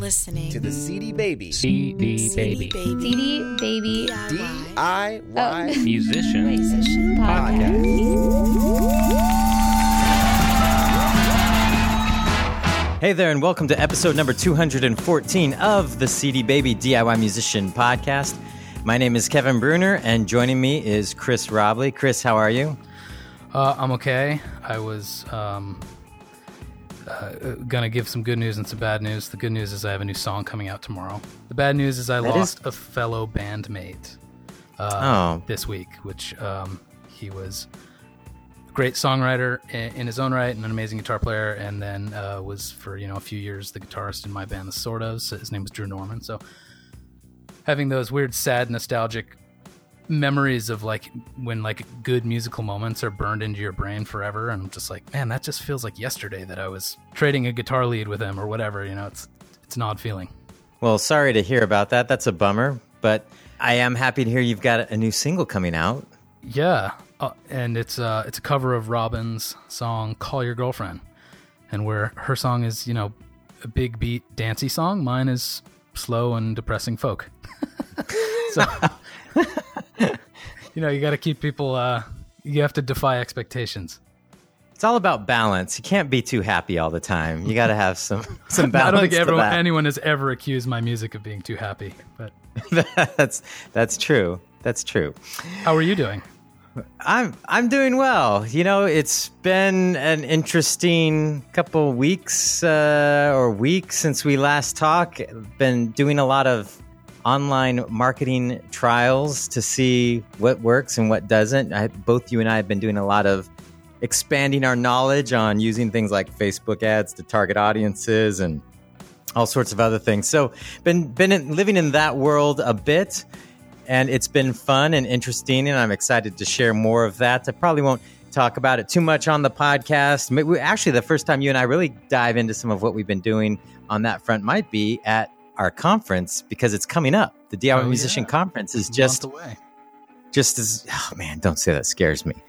listening to the CD Baby CD Baby DIY Musician Podcast. Hey there, and welcome to episode number 214 of the CD Baby DIY Musician Podcast. My name is Kevin Bruner, and joining me is Chris Robley. Chris, how are you? I'm okay. I was gonna give some good news and some bad news. The good news is I have a new song coming out tomorrow. The bad news is I lost a fellow bandmate this week, which he was a great songwriter in his own right and an amazing guitar player, and then was for a few years the guitarist in my band, The Sort Ofs. His name was Drew Norman. So having those weird, sad, nostalgic memories of when good musical moments are burned into your brain forever, and just man, that just feels like yesterday that I was trading a guitar lead with him or whatever. It's an odd feeling. Well, sorry to hear about that. That's a bummer, but I am happy to hear you've got a new single coming out. Yeah, and it's a cover of Robin's song "Call Your Girlfriend," and where her song is a big beat dancey song, mine is slow and depressing folk. So you got to keep people, you have to defy expectations. It's all about balance. You can't be too happy all the time. You got to have some balance. I don't think anyone has ever accused my music of being too happy, but that's true. That's true. How are you doing? I'm doing well. It's been an interesting couple weeks since we last talked. Been doing a lot of online marketing trials to see what works and what doesn't. Both you and I have been doing a lot of expanding our knowledge on using things like Facebook ads to target audiences and all sorts of other things. So been living in that world a bit, and it's been fun and interesting, and I'm excited to share more of that. I probably won't talk about it too much on the podcast. Actually, the first time you and I really dive into some of what we've been doing on that front might be at our conference, because it's coming up. The DIY Musician Conference is just away. Oh man, don't say that, scares me.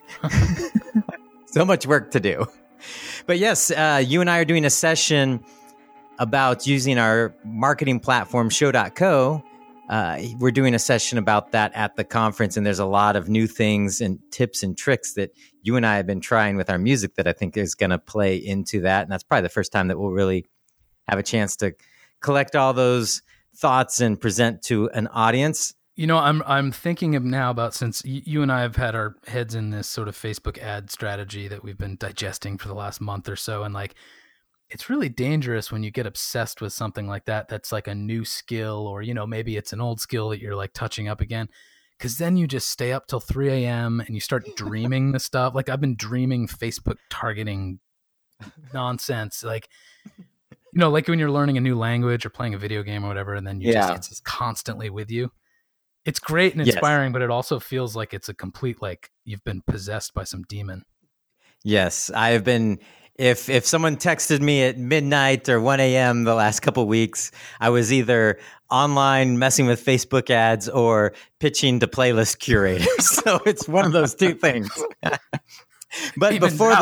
So much work to do. But yes, you and I are doing a session about using our marketing platform, Show.co. We're doing a session about that at the conference, and there's a lot of new things and tips and tricks that you and I have been trying with our music that I think is going to play into that. And that's probably the first time that we'll really have a chance to collect all those thoughts and present to an audience. I'm thinking of now about, since you and I have had our heads in this sort of Facebook ad strategy that we've been digesting for the last month or so, and it's really dangerous when you get obsessed with something like that that's like a new skill, or maybe it's an old skill that you're touching up again, because then you just stay up till 3 a.m. and you start dreaming the stuff. I've been dreaming Facebook targeting nonsense, when you're learning a new language or playing a video game or whatever, and then it's just constantly with you. It's great and inspiring, but it also feels like it's a complete, you've been possessed by some demon. Yes, I have been. If someone texted me at midnight or 1 a.m. the last couple of weeks, I was either online messing with Facebook ads or pitching to playlist curators. So it's one of those two things. But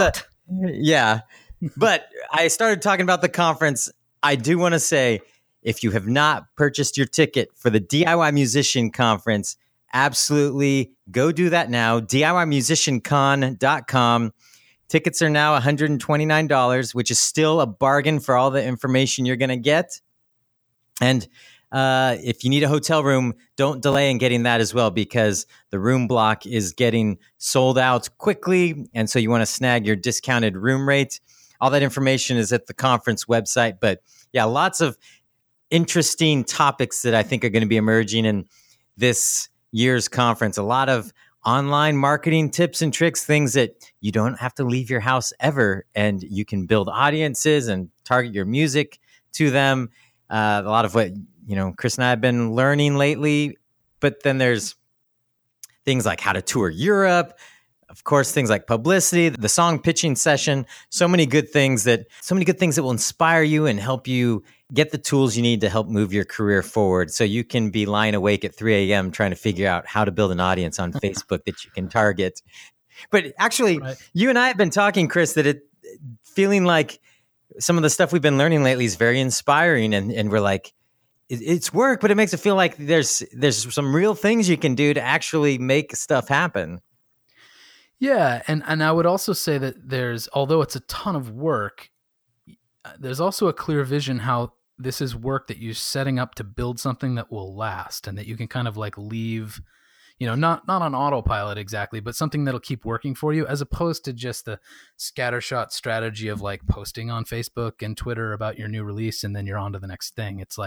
but I started talking about the conference. I do want to say, if you have not purchased your ticket for the DIY Musician Conference, absolutely go do that now. DIYmusiciancon.com. Tickets are now $129, which is still a bargain for all the information you're going to get. And if you need a hotel room, don't delay in getting that as well, because the room block is getting sold out quickly. And so you want to snag your discounted room rate. All that information is at the conference website. But yeah, lots of interesting topics that I think are going to be emerging in this year's conference. A lot of online marketing tips and tricks, things that you don't have to leave your house ever, and you can build audiences and target your music to them. A lot of what, Chris and I have been learning lately, but then there's things like how to tour Europe, of course, things like publicity, the song pitching session, so many good things that will inspire you and help you get the tools you need to help move your career forward, so you can be lying awake at 3 a.m. trying to figure out how to build an audience on Facebook that you can target. But actually, You and I have been talking, Chris, that feeling like some of the stuff we've been learning lately is very inspiring, and we're like, it's work, but it makes it feel like there's some real things you can do to actually make stuff happen. Yeah, and I would also say that although it's a ton of work, there's also a clear vision how this is work that you're setting up to build something that will last and that you can kind of like leave, not on autopilot exactly, but something that'll keep working for you, as opposed to just the scattershot strategy of like posting on Facebook and Twitter about your new release and then you're on to the next thing. It's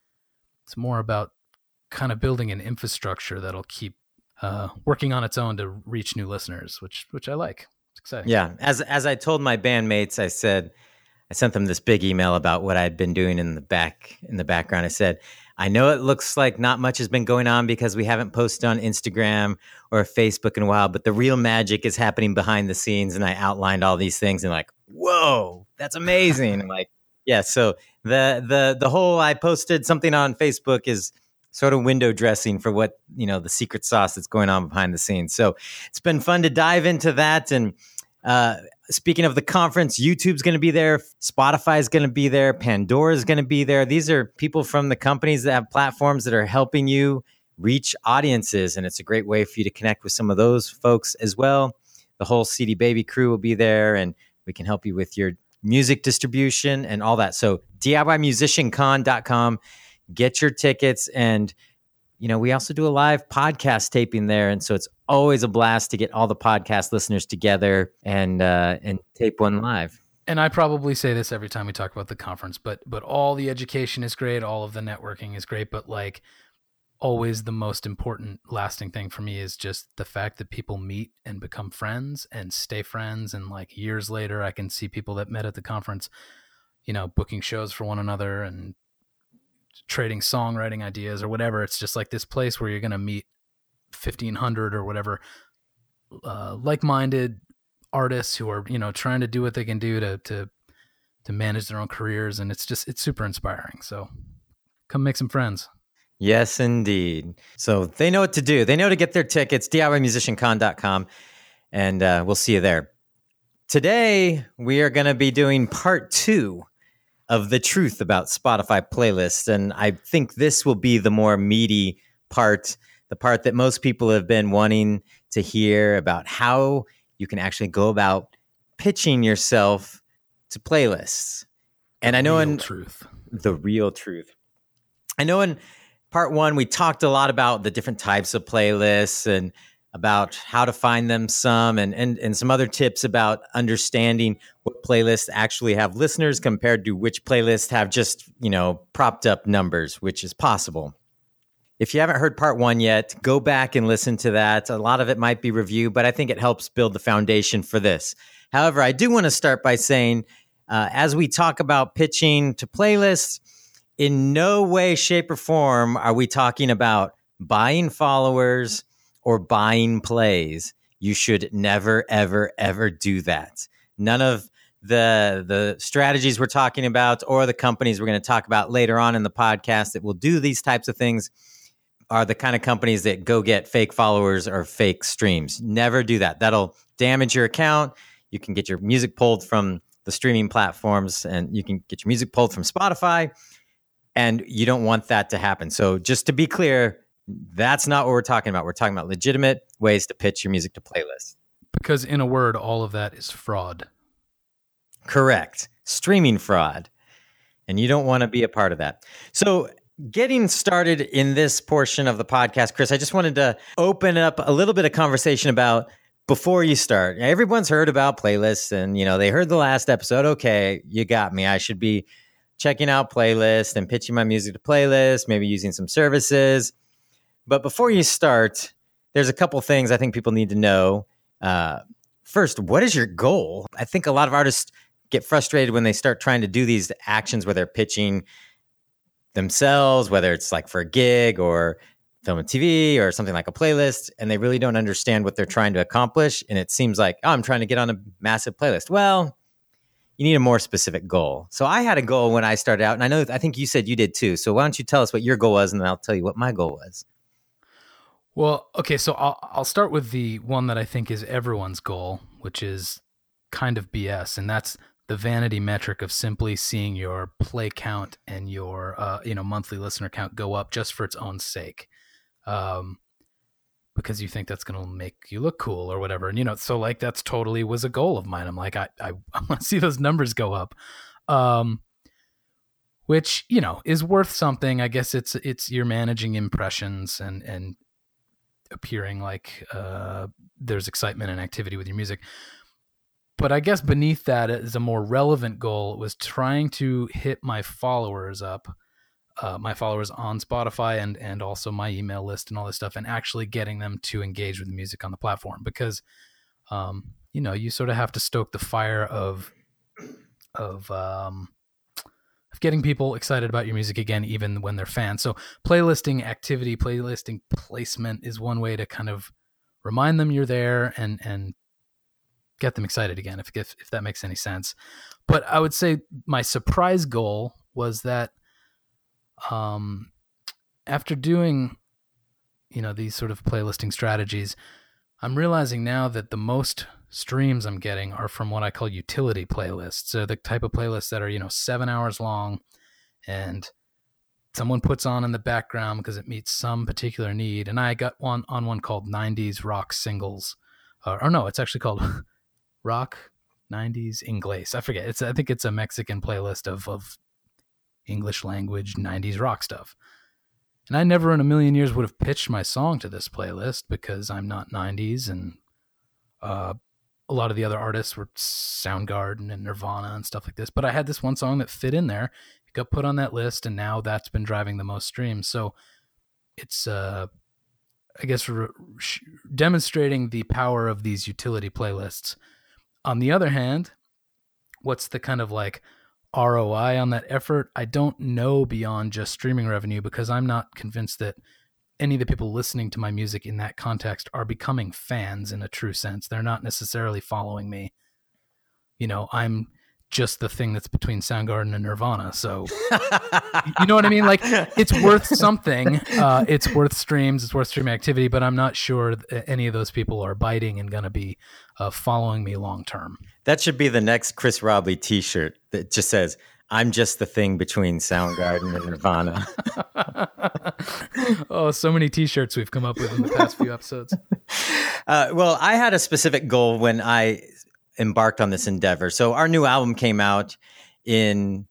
more about kind of building an infrastructure that'll keep working on its own to reach new listeners, which I like. It's exciting. Yeah. As I told my bandmates, I sent them this big email about what I'd been doing in the background. I said, I know it looks like not much has been going on because we haven't posted on Instagram or Facebook in a while, but the real magic is happening behind the scenes. And I outlined all these things and like, whoa, that's amazing. I'm like, yeah. So the whole, I posted something on Facebook is sort of window dressing for what, the secret sauce that's going on behind the scenes. So it's been fun to dive into that. And speaking of the conference, YouTube's going to be there. Spotify is going to be there. Pandora is going to be there. These are people from the companies that have platforms that are helping you reach audiences. And it's a great way for you to connect with some of those folks as well. The whole CD Baby crew will be there, and we can help you with your music distribution and all that. So DIYmusiciancon.com. Get your tickets. And, we also do a live podcast taping there. And so it's always a blast to get all the podcast listeners together and tape one live. And I probably say this every time we talk about the conference, but all the education is great. All of the networking is great. But like always the most important lasting thing for me is just the fact that people meet and become friends and stay friends. And like years later, I can see people that met at the conference, booking shows for one another and trading songwriting ideas or whatever. It's just like this place where you're going to meet 1,500 or whatever like-minded artists who are trying to do what they can do to manage their own careers, and it's super inspiring. So come make some friends. Yes, indeed. So they know what to do. They know to get their tickets. DIYmusiciancon.com, and we'll see you there. Today we are going to be doing part 2 of the truth about Spotify playlists. And I think this will be the more meaty part, the part that most people have been wanting to hear about how you can actually go about pitching yourself to playlists. And I know the real truth. I know in part 1, we talked a lot about the different types of playlists and about how to find them and some other tips about understanding what playlists actually have listeners compared to which playlists have just, propped up numbers, which is possible. If you haven't heard part 1 yet, go back and listen to that. A lot of it might be review, but I think it helps build the foundation for this. However, I do want to start by saying, as we talk about pitching to playlists, in no way, shape, or form are we talking about buying followers or buying plays. You should never, ever, ever do that. None of the strategies we're talking about or the companies we're going to talk about later on in the podcast that will do these types of things are the kind of companies that go get fake followers or fake streams. Never do that. That'll damage your account. You can get your music pulled from the streaming platforms, and you can get your music pulled from Spotify, and you don't want that to happen. So just to be clear, that's not what we're talking about. We're talking about legitimate ways to pitch your music to playlists. Because in a word, all of that is fraud. Correct. Streaming fraud. And you don't want to be a part of that. So getting started in this portion of the podcast, Chris, I just wanted to open up a little bit of conversation about before you start. Everyone's heard about playlists and, they heard the last episode. Okay, you got me. I should be checking out playlists and pitching my music to playlists, maybe using some services. But before you start, there's a couple things I think people need to know. First, what is your goal? I think a lot of artists get frustrated when they start trying to do these actions where they're pitching themselves, whether it's like for a gig or film and TV or something like a playlist, and they really don't understand what they're trying to accomplish. And it seems like, I'm trying to get on a massive playlist. Well, you need a more specific goal. So I had a goal when I started out, and I think you said you did too. So why don't you tell us what your goal was, and then I'll tell you what my goal was. Well, okay, so I'll start with the one that I think is everyone's goal, which is kind of BS, and that's the vanity metric of simply seeing your play count and your monthly listener count go up just for its own sake, because you think that's going to make you look cool or whatever. And so like that's totally was a goal of mine. I'm like, I want to see those numbers go up, which is worth something. I guess it's you're managing impressions and appearing like there's excitement and activity with your music. But I guess beneath that is a more relevant goal. It was trying to hit my followers up, my followers on Spotify and also my email list and all this stuff, and actually getting them to engage with the music on the platform. Because, you sort of have to stoke the fire of getting people excited about your music again, even when they're fans. So playlisting activity, playlisting placement is one way to kind of remind them you're there and get them excited again, if that makes any sense. But I would say my surprise goal was that after doing these sort of playlisting strategies, I'm realizing now that the most streams I'm getting are from what I call utility playlists. So the type of playlists that are 7 hours long and someone puts on in the background because it meets some particular need. And I got one called 90s rock singles, or no, it's actually called Rock 90s Inglés. I forget. I think it's a Mexican playlist of English language 90s rock stuff. And I never in a million years would have pitched my song to this playlist because I'm not 90s, and a lot of the other artists were Soundgarden and Nirvana and stuff like this. But I had this one song that fit in there. It got put on that list, and now that's been driving the most streams. So it's I guess demonstrating the power of these utility playlists. On the other hand, what's the kind of like ROI on that effort? I don't know beyond just streaming revenue, because I'm not convinced that any of the people listening to my music in that context are becoming fans in a true sense. They're not necessarily following me. I'm just the thing that's between Soundgarden and Nirvana. So, you know what I mean? Like, it's worth something. It's worth streams. It's worth stream activity, but I'm not sure any of those people are biting and going to be following me long term. That should be the next Chris Robley t-shirt that just says, "I'm just the thing between Soundgarden and Nirvana." Oh, so many t-shirts we've come up with in the past few episodes. Well, I had a specific goal when I embarked on this endeavor. So our new album came out in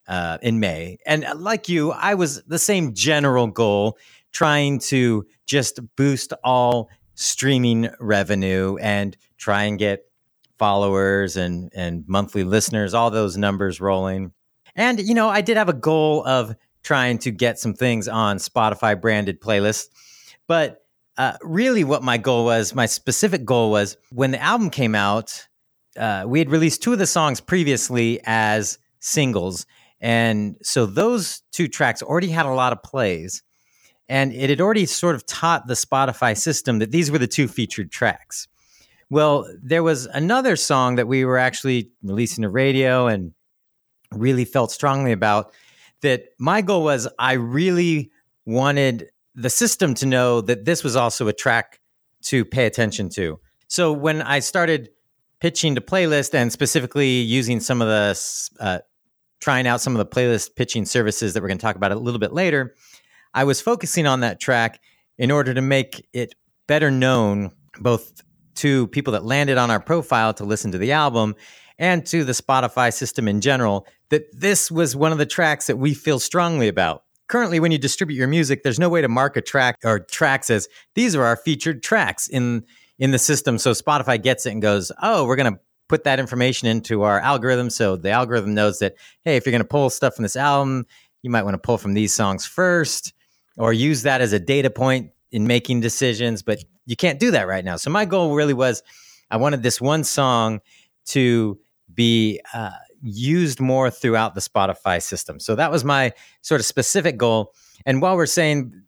May. And like you, I was the same general goal, trying to just boost all streaming revenue and try and get followers and monthly listeners, all those numbers rolling. And, I did have a goal of trying to get some things on Spotify branded playlists. But really what my specific goal was, when the album came out, we had released 2 of the songs previously as singles. And so those 2 tracks already had a lot of plays. And it had already sort of taught the Spotify system that these were the 2 featured tracks. Well, there was another song that we were actually releasing to radio and really felt strongly about, that my goal was I really wanted the system to know that this was also a track to pay attention to. So when I started pitching to playlist, and specifically using some of the, trying out some of the playlist pitching services that we're going to talk about a little bit later, I was focusing on that track in order to make it better known both to people that landed on our profile to listen to the album and to the Spotify system in general, that this was one of the tracks that we feel strongly about. Currently, when you distribute your music, there's no way to mark a track or tracks as these are our featured tracks in the system. So Spotify gets it and goes, oh, we're going to put that information into our algorithm. So the algorithm knows that, hey, if you're going to pull stuff from this album, you might want to pull from these songs first, or use that as a data point in making decisions. But you can't do that right now. So my goal really was, I wanted this one song to be used more throughout the Spotify system. So that was my sort of specific goal. And while we're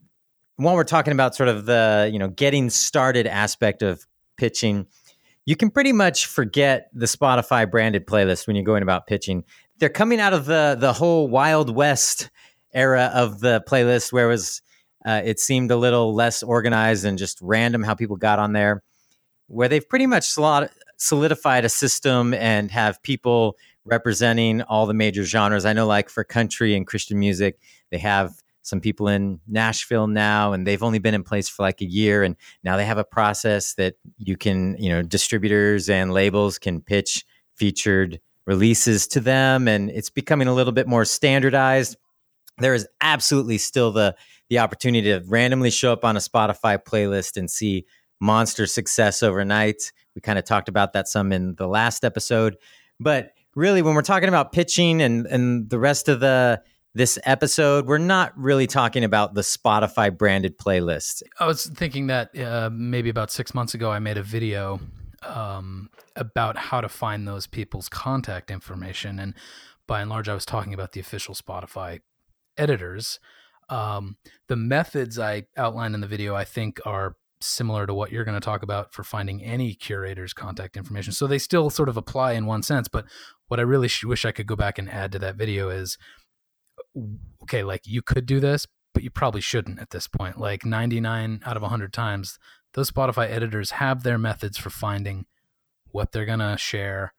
talking about sort of the, getting started aspect of pitching, you can pretty much forget the Spotify branded playlist when you're going about pitching. They're coming out of the whole Wild West era of the playlist, where it seemed a little less organized and just random how people got on there, where they've pretty much solidified a system and have people representing all the major genres. I know, like for country and Christian music, they have some people in Nashville now, and they've only been in place for like a year. And now they have a process that you can, distributors and labels can pitch featured releases to them. And it's becoming a little bit more standardized. There is absolutely still the opportunity to randomly show up on a Spotify playlist and see monster success overnight. We kind of talked about that some in the last episode. But really, when we're talking about pitching and the rest of this episode, we're not really talking about the Spotify branded playlist. I was thinking that maybe about 6 months ago, I made a video about how to find those people's contact information. And by and large, I was talking about the official Spotify editors. The methods I outlined in the video, I think, are similar to what you're going to talk about for finding any curator's contact information. So they still sort of apply in one sense. But what I really wish I could go back and add to that video is, okay, like you could do this, but you probably shouldn't at this point. Like 99 out of 100 times, those Spotify editors have their methods for finding what they're going to share.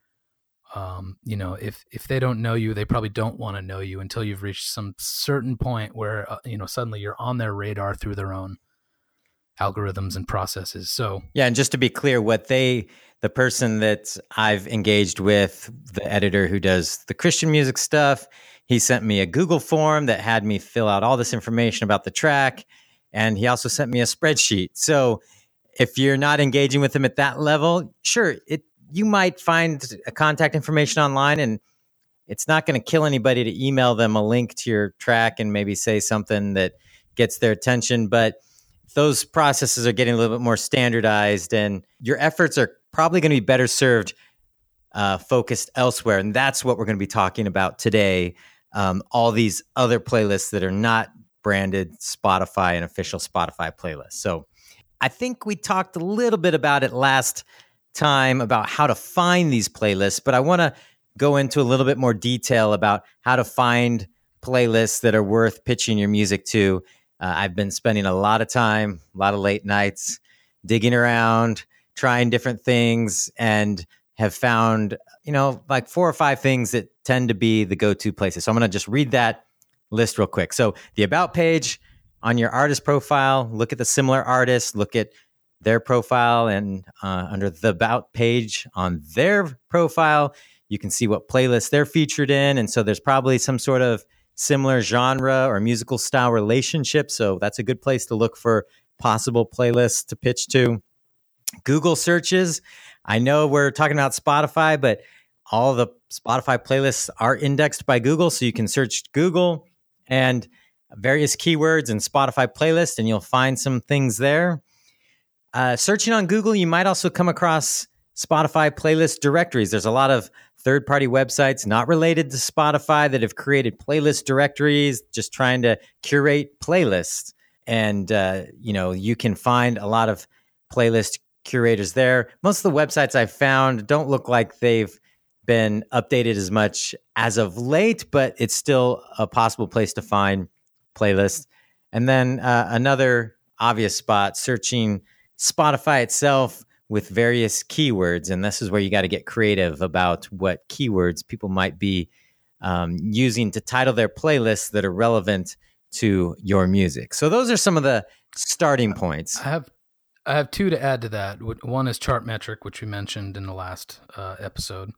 If they don't know you, they probably don't want to know you until you've reached some certain point where, suddenly you're on their radar through their own algorithms and processes. So yeah, and just to be clear, the person that I've engaged with, the editor who does the Christian music stuff, he sent me a Google form that had me fill out all this information about the track, and he also sent me a spreadsheet. So if you're not engaging with him at that level, sure, you might find a contact information online, and it's not going to kill anybody to email them a link to your track and maybe say something that gets their attention. But those processes are getting a little bit more standardized, and your efforts are probably going to be better served focused elsewhere. And that's what we're going to be talking about today. All these other playlists that are not branded Spotify and official Spotify playlists. So I think we talked a little bit about it last time about how to find these playlists, but I want to go into a little bit more detail about how to find playlists that are worth pitching your music to. I've been spending a lot of time, a lot of late nights, digging around, trying different things, and have found, like 4 or 5 things that tend to be the go-to places. So I'm going to just read that list real quick. So the About page on your artist profile, look at the similar artists, look at their profile, and under the About page on their profile, you can see what playlists they're featured in. And so there's probably some sort of similar genre or musical style relationship. So that's a good place to look for possible playlists to pitch to. Google searches. I know we're talking about Spotify, but all the Spotify playlists are indexed by Google. So you can search Google and various keywords and Spotify playlist, and you'll find some things there. Searching on Google, you might also come across Spotify playlist directories. There's a lot of third-party websites not related to Spotify that have created playlist directories, just trying to curate playlists. And, you can find a lot of playlist curators there. Most of the websites I've found don't look like they've been updated as much as of late, but it's still a possible place to find playlists. And then another obvious spot, searching Spotify itself with various keywords. And this is where you got to get creative about what keywords people might be using to title their playlists that are relevant to your music. So those are some of the starting points. I have 2 to add to that. One is Chartmetric, which we mentioned in the last episode.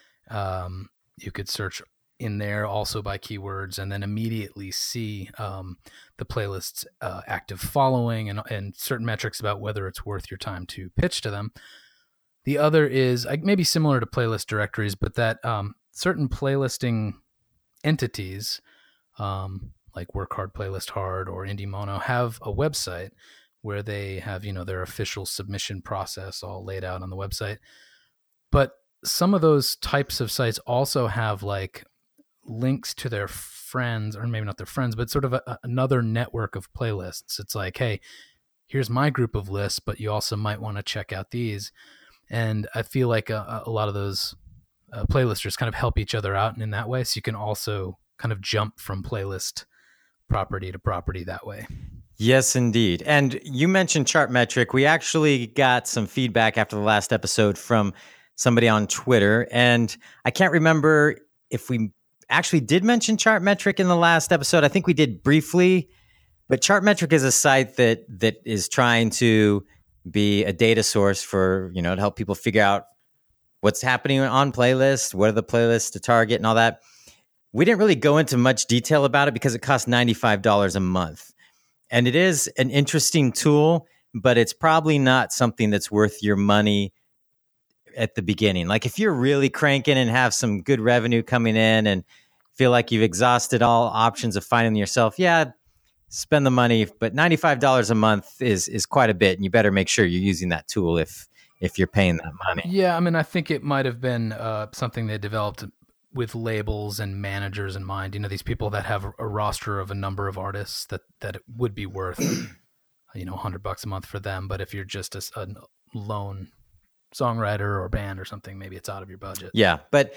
You could search in there also by keywords and then immediately see the playlist's active following and certain metrics about whether it's worth your time to pitch to them. The other is maybe similar to playlist directories, but that certain playlisting entities like Work Hard, Playlist Hard, or Indie Mono have a website where they have, their official submission process all laid out on the website. But some of those types of sites also have like links to their friends, or maybe not their friends, but sort of another network of playlists. It's like, hey, here's my group of lists, but you also might want to check out these. And I feel like a lot of those playlisters kind of help each other out in that way. So you can also kind of jump from playlist property to property that way. Yes, indeed. And you mentioned Chartmetric. We actually got some feedback after the last episode from somebody on Twitter, and I can't remember if we actually did mention Chartmetric in the last episode. I think we did briefly, but Chartmetric is a site that is trying to be a data source for, to help people figure out what's happening on playlists, what are the playlists to target and all that. We didn't really go into much detail about it because it costs $95 a month. And it is an interesting tool, but it's probably not something that's worth your money at the beginning. Like if you're really cranking and have some good revenue coming in and feel like you've exhausted all options of finding them yourself, spend the money. But $95 a month is quite a bit, and you better make sure you're using that tool if you're paying that money. Yeah, I mean, I think it might have been something they developed with labels and managers in mind. These people that have a roster of a number of artists that it would be worth, $100 a month for them. But if you're just a lone songwriter or band or something, maybe it's out of your budget. Yeah, but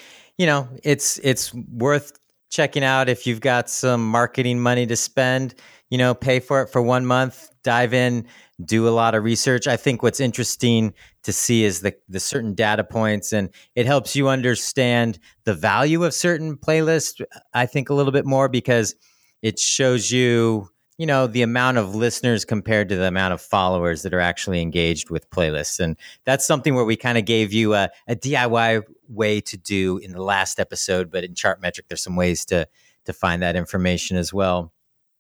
it's worth checking out if you've got some marketing money to spend. Pay for it for 1 month, dive in, do a lot of research. I think what's interesting to see is the certain data points, and it helps you understand the value of certain playlists, I think, a little bit more, because it shows you, the amount of listeners compared to the amount of followers that are actually engaged with playlists. And that's something where we kind of gave you a DIY way to do in the last episode, but in Chartmetric, there's some ways to find that information as well.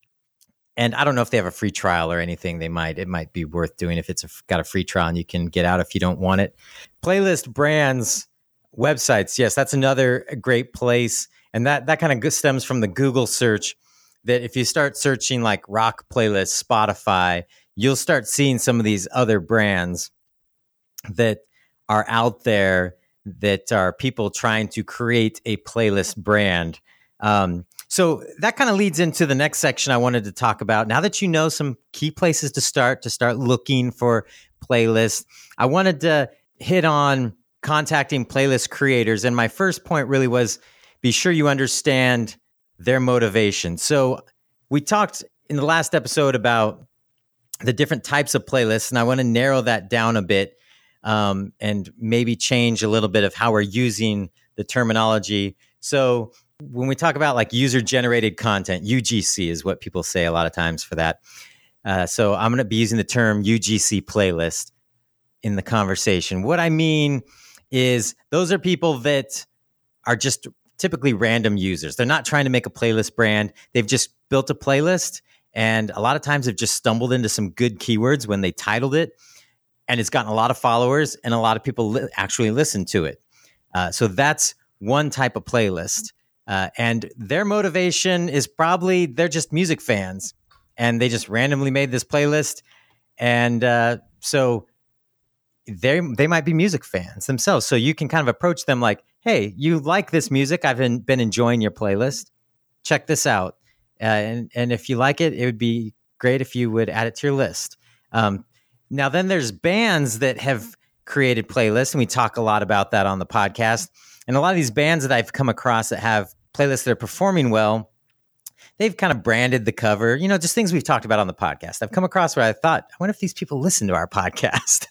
And I don't know if they have a free trial or anything. It might be worth doing if it's got a free trial and you can get out if you don't want it. Playlist brands, websites. Yes, that's another great place. And that kind of stems from the Google search, that if you start searching like rock playlists, Spotify, you'll start seeing some of these other brands that are out there that are people trying to create a playlist brand. So that kind of leads into the next section I wanted to talk about. Now that you know some key places to start looking for playlists, I wanted to hit on contacting playlist creators. And my first point really was, be sure you understand their motivation. So we talked in the last episode about the different types of playlists, and I want to narrow that down a bit, and maybe change a little bit of how we're using the terminology. So when we talk about like user-generated content, UGC is what people say a lot of times for that. So I'm going to be using the term UGC playlist in the conversation. What I mean is those are people that are just typically random users. They're not trying to make a playlist brand. They've just built a playlist, and a lot of times have just stumbled into some good keywords when they titled it, and it's gotten a lot of followers, and a lot of people actually listen to it. So that's one type of playlist. And their motivation is probably they're just music fans, and they just randomly made this playlist. And so they might be music fans themselves. So you can kind of approach them like, hey, you like this music. I've been enjoying your playlist. Check this out. And if you like it, it would be great if you would add it to your list. Now, then there's bands that have created playlists, and we talk a lot about that on the podcast. And a lot of these bands that I've come across that have playlists that are performing well, they've kind of branded the cover, just things we've talked about on the podcast. I've come across where I thought, I wonder if these people listen to our podcast.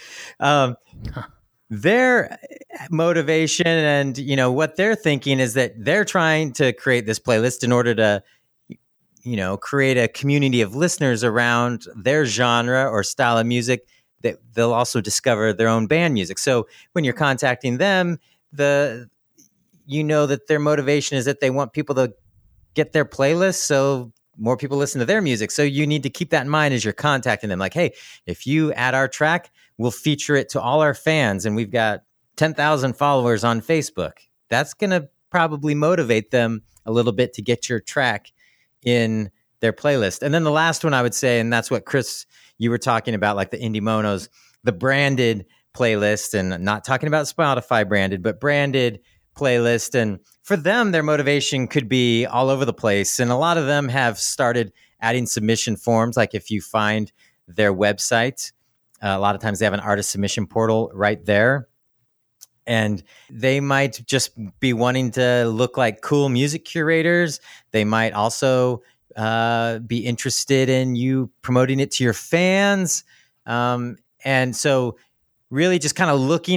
Their motivation and, what they're thinking is that they're trying to create this playlist in order to, create a community of listeners around their genre or style of music that they'll also discover their own band music. So when you're contacting them, that their motivation is that they want people to get their playlist so more people listen to their music. So you need to keep that in mind as you're contacting them. Like, hey, if you add our track, we'll feature it to all our fans, and we've got 10,000 followers on Facebook. That's going to probably motivate them a little bit to get your track in their playlist. And then the last one I would say, and that's what Chris, you were talking about, like the Indie Monos, the branded playlist, and I'm not talking about Spotify branded, but branded playlist. And for them, their motivation could be all over the place. And a lot of them have started adding submission forms. Like if you find their website, a lot of times they have an artist submission portal right there. And they might just be wanting to look like cool music curators. They might also be interested in you promoting it to your fans. And so really just kind of looking at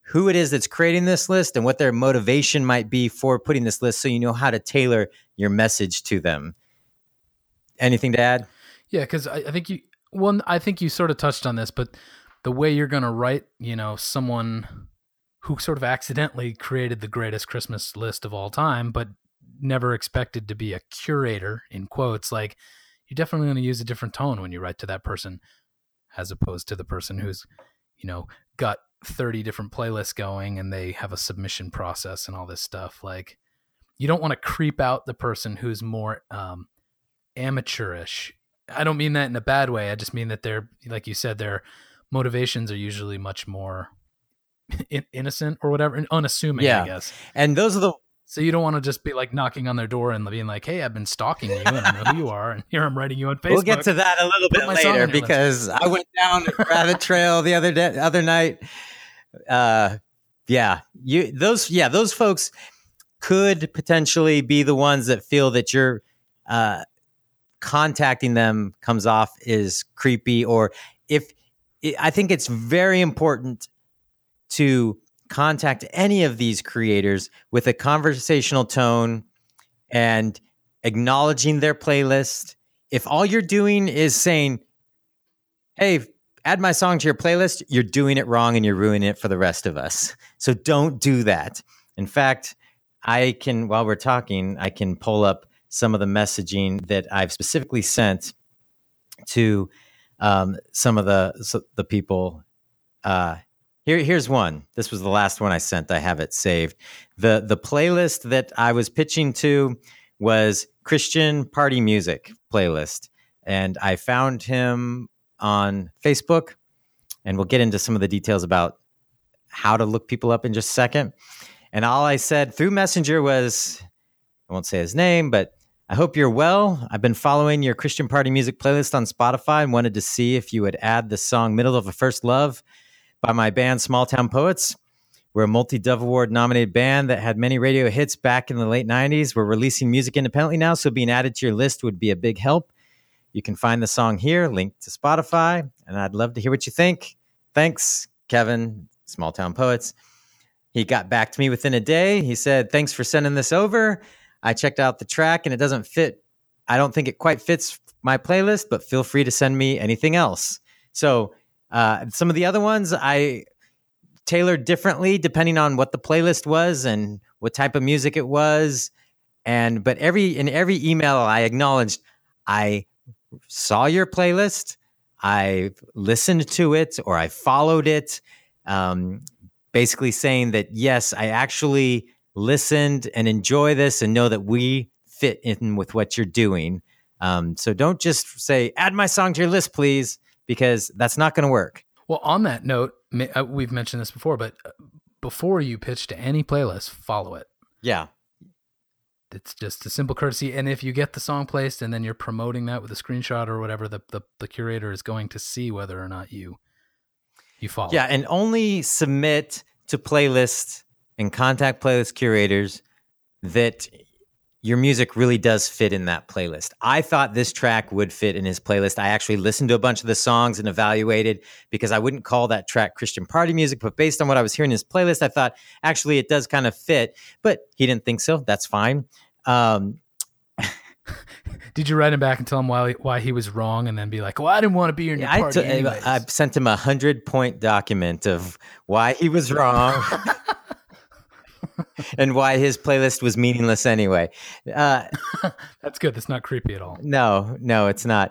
who it is that's creating this list and what their motivation might be for putting this list, so you know how to tailor your message to them. Anything to add? Yeah, because I think you sort of touched on this, but the way you're going to write, someone who sort of accidentally created the greatest Christmas list of all time, but never expected to be a curator, in quotes, like, you're definitely going to use a different tone when you write to that person, as opposed to the person who's, got 30 different playlists going and they have a submission process and all this stuff. Like, you don't want to creep out the person who's more amateurish. I don't mean that in a bad way. I just mean that they're, like you said, their motivations are usually much more innocent or whatever, and unassuming, I guess. And those are the... So you don't want to just be like knocking on their door and being like, hey, I've been stalking you and I know who you are, and here I'm writing you on Facebook. We'll get to that a little bit later, because I went down a rabbit trail the other night. Those folks could potentially be the ones that feel that you're contacting them comes off as creepy, or I think it's very important to contact any of these creators with a conversational tone and acknowledging their playlist. If all you're doing is saying, hey, add my song to your playlist, you're doing it wrong and you're ruining it for the rest of us. So don't do that. In fact, while we're talking, I can pull up some of the messaging that I've specifically sent to some of the people. Here's one. This was the last one I sent. I have it saved. The playlist that I was pitching to was Christian Party Music playlist. And I found him on Facebook, and we'll get into some of the details about how to look people up in just a second. And all I said through Messenger was, I won't say his name, but I hope you're well. I've been following your Christian Party Music playlist on Spotify and wanted to see if you would add the song Middle of a First Love by my band Small Town Poets. We're a multi-Dove Award nominated band that had many radio hits back in the late 90s. We're releasing music independently now, so being added to your list would be a big help. You can find the song here, linked to Spotify, and I'd love to hear what you think. Thanks, Kevin, Small Town Poets. He got back to me within a day. He said, thanks for sending this over. I checked out the track and it doesn't fit. I don't think it quite fits my playlist, but feel free to send me anything else. So some of the other ones I tailored differently depending on what the playlist was and what type of music it was. But in every email I acknowledged, I saw your playlist, I listened to it, or I followed it, basically saying that, yes, I actually listened and enjoy this and know that we fit in with what you're doing. So don't just say, add my song to your list, please, because that's not going to work. Well, on that note, we've mentioned this before, but before you pitch to any playlist, follow it. Yeah. It's just a simple courtesy. And if you get the song placed and then you're promoting that with a screenshot or whatever, the curator is going to see whether or not you follow. Yeah, and only submit to playlists and contact playlist curators that your music really does fit in that playlist. I thought this track would fit in his playlist. I actually listened to a bunch of the songs and evaluated, because I wouldn't call that track Christian party music, but based on what I was hearing in his playlist, I thought actually it does kind of fit, but he didn't think so. That's fine. Did you write him back and tell him why he was wrong, and then be like, well, I didn't want to be in your party anyways? I sent him a 100-point document of why he was wrong and why his playlist was meaningless anyway. That's good. That's not creepy at all. No, it's not.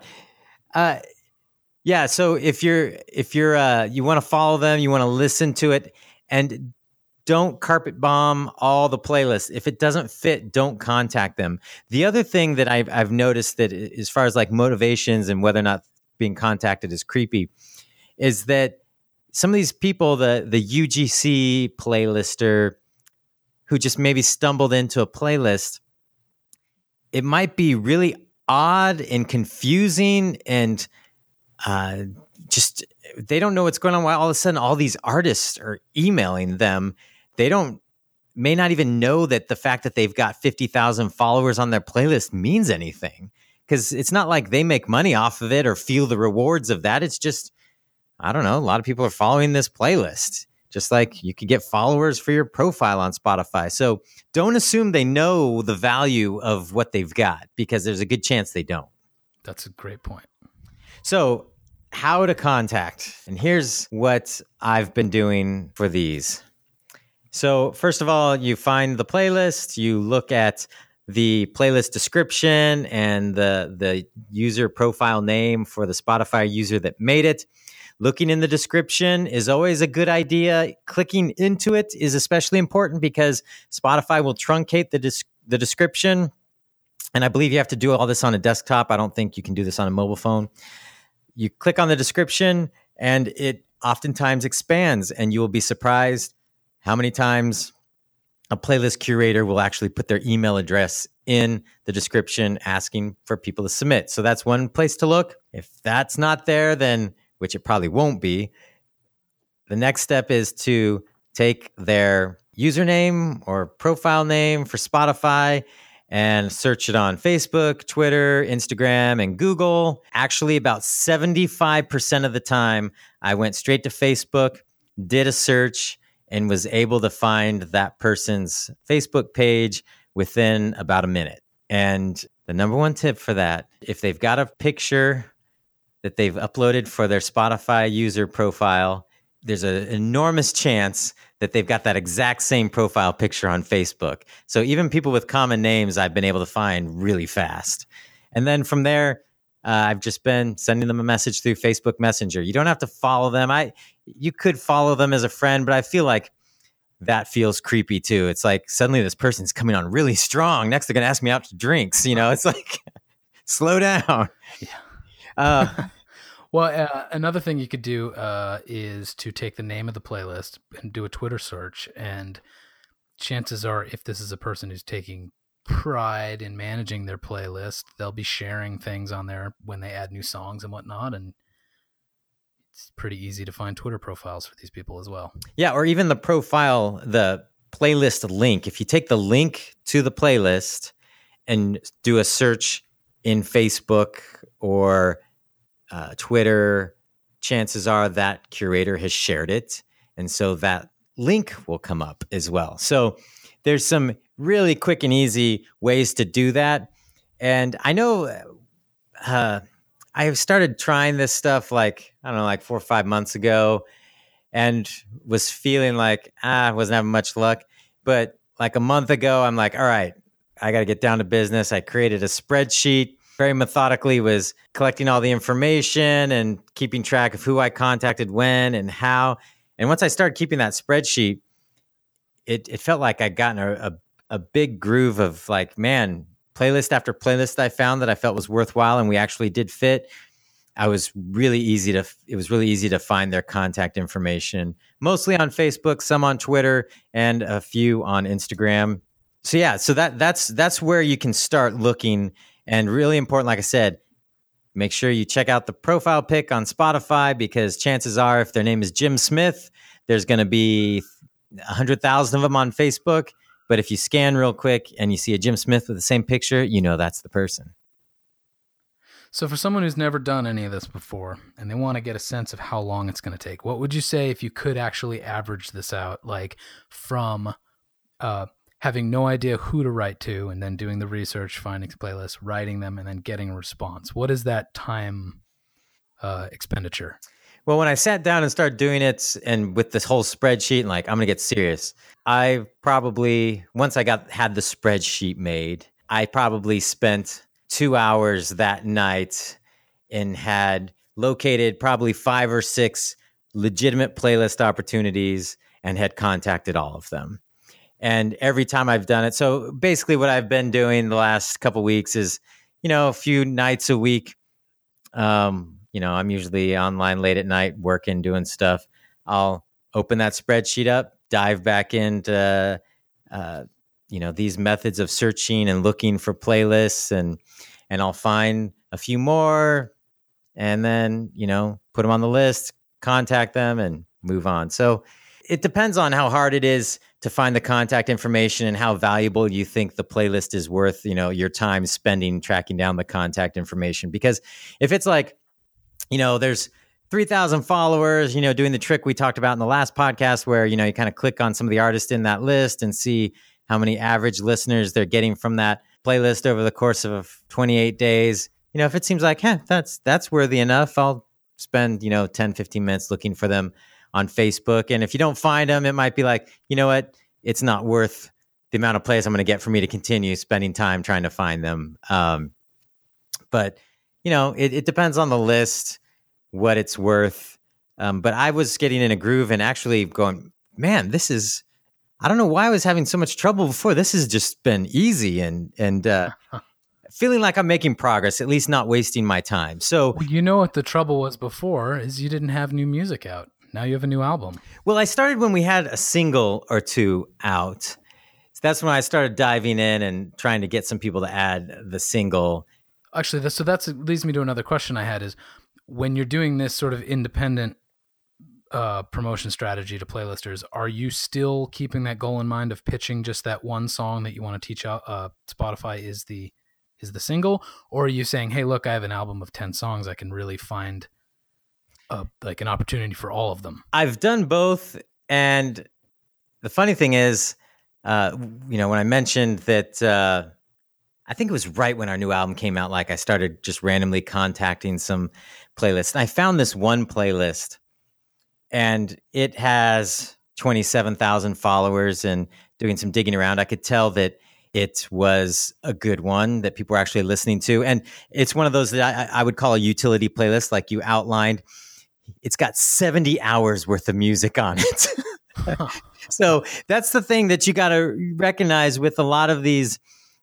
Yeah. So if you're you want to follow them, you want to listen to it, and don't carpet bomb all the playlists. If it doesn't fit, don't contact them. The other thing that I've noticed, that as far as like motivations and whether or not being contacted is creepy, is that some of these people, the UGC playlister who just maybe stumbled into a playlist, it might be really odd and confusing, and just they don't know what's going on. Why all of a sudden all these artists are emailing them. They may not even know that the fact that they've got 50,000 followers on their playlist means anything, because it's not like they make money off of it or feel the rewards of that. It's just, I don't know, a lot of people are following this playlist. just like you could get followers for your profile on Spotify. So don't assume they know the value of what they've got, because there's a good chance they don't. That's a great point. So how to contact. And here's what I've been doing for these. So first of all, you find the playlist, you look at the playlist description and the user profile name for the Spotify user that made it. Looking in the description is always a good idea. Clicking into it is especially important because Spotify will truncate the description. And I believe you have to do all this on a desktop. I don't think you can do this on a mobile phone. You click on the description and it oftentimes expands, and you will be surprised how many times a playlist curator will actually put their email address in the description asking for people to submit. So that's one place to look. If that's not there, then, which it probably won't be, the next step is to take their username or profile name for Spotify and search it on Facebook, Twitter, Instagram, and Google. Actually, about 75% of the time, I went straight to Facebook, did a search, and was able to find that person's Facebook page within about a minute. And the number one tip for that, if they've got a picture that they've uploaded for their Spotify user profile, there's an enormous chance that they've got that exact same profile picture on Facebook. So even people with common names, I've been able to find really fast. And then from there, I've just been sending them a message through Facebook Messenger. You don't have to follow them. You could follow them as a friend, but I feel like that feels creepy too. It's like suddenly this person's coming on really strong. Next, they're going to ask me out to drinks. It's like, slow down. Yeah. Well, another thing you could do is to take the name of the playlist and do a Twitter search. And chances are, if this is a person who's taking pride in managing their playlist, they'll be sharing things on there when they add new songs and whatnot. And it's pretty easy to find Twitter profiles for these people as well. Yeah, or even the profile, the playlist link. If you take the link to the playlist and do a search in Facebook or Twitter, chances are that curator has shared it. And so that link will come up as well. So there's some really quick and easy ways to do that. And I know I have started trying this stuff like 4 or 5 months ago, and was feeling like, I wasn't having much luck. But like a month ago, I'm like, all right, I got to get down to business. I created a spreadsheet, very methodically was collecting all the information and keeping track of who I contacted when and how. And once I started keeping that spreadsheet, it felt like I'd gotten a big groove of like, man, playlist after playlist I found that I felt was worthwhile and we actually did fit. It was really easy to find their contact information, mostly on Facebook, some on Twitter, and a few on Instagram. So yeah, so that's where you can start looking. And really important, like I said, make sure you check out the profile pic on Spotify, because chances are if their name is Jim Smith, there's going to be 100,000 of them on Facebook. But if you scan real quick and you see a Jim Smith with the same picture, that's the person. So for someone who's never done any of this before and they want to get a sense of how long it's going to take, what would you say if you could actually average this out, like from having no idea who to write to and then doing the research, finding the playlist, writing them, and then getting a response? What is that time expenditure? Well, when I sat down and started doing it, and with this whole spreadsheet, and like, I'm going to get serious, I probably, once I had the spreadsheet made, I probably spent 2 hours that night and had located probably 5 or 6 legitimate playlist opportunities and had contacted all of them. And every time I've done it, so basically what I've been doing the last couple of weeks is, a few nights a week, I'm usually online late at night working, doing stuff. I'll open that spreadsheet up, dive back into, these methods of searching and looking for playlists, and I'll find a few more and then, put them on the list, contact them, and move on. So it depends on how hard it is to find the contact information and how valuable you think the playlist is worth, your time spending tracking down the contact information. Because if it's like, there's 3,000 followers, doing the trick we talked about in the last podcast where, you kind of click on some of the artists in that list and see how many average listeners they're getting from that playlist over the course of 28 days. If it seems like, that's worthy enough, I'll spend, 10, 15 minutes looking for them on Facebook. And if you don't find them, it might be like, you know what? It's not worth the amount of plays I'm going to get for me to continue spending time trying to find them. But, it depends on the list, what it's worth. But I was getting in a groove and actually going, man, I don't know why I was having so much trouble before. This has just been easy and feeling like I'm making progress, at least not wasting my time. So, well, what the trouble was before is you didn't have new music out. Now you have a new album. Well, I started when we had a single or two out. So that's when I started diving in and trying to get some people to add the single. Actually, that leads me to another question I had is, when you're doing this sort of independent promotion strategy to playlisters, are you still keeping that goal in mind of pitching just that one song that you want to teach out? Spotify is the single, or are you saying, hey, look, I have an album of 10 songs. I can really find like an opportunity for all of them? I've done both. And the funny thing is, when I mentioned that, I think it was right when our new album came out, like I started just randomly contacting some playlists. And I found this one playlist and it has 27,000 followers, and doing some digging around, I could tell that it was a good one that people were actually listening to. And it's one of those that I would call a utility playlist, like you outlined. It's got 70 hours worth of music on it. So that's the thing that you got to recognize with a lot of these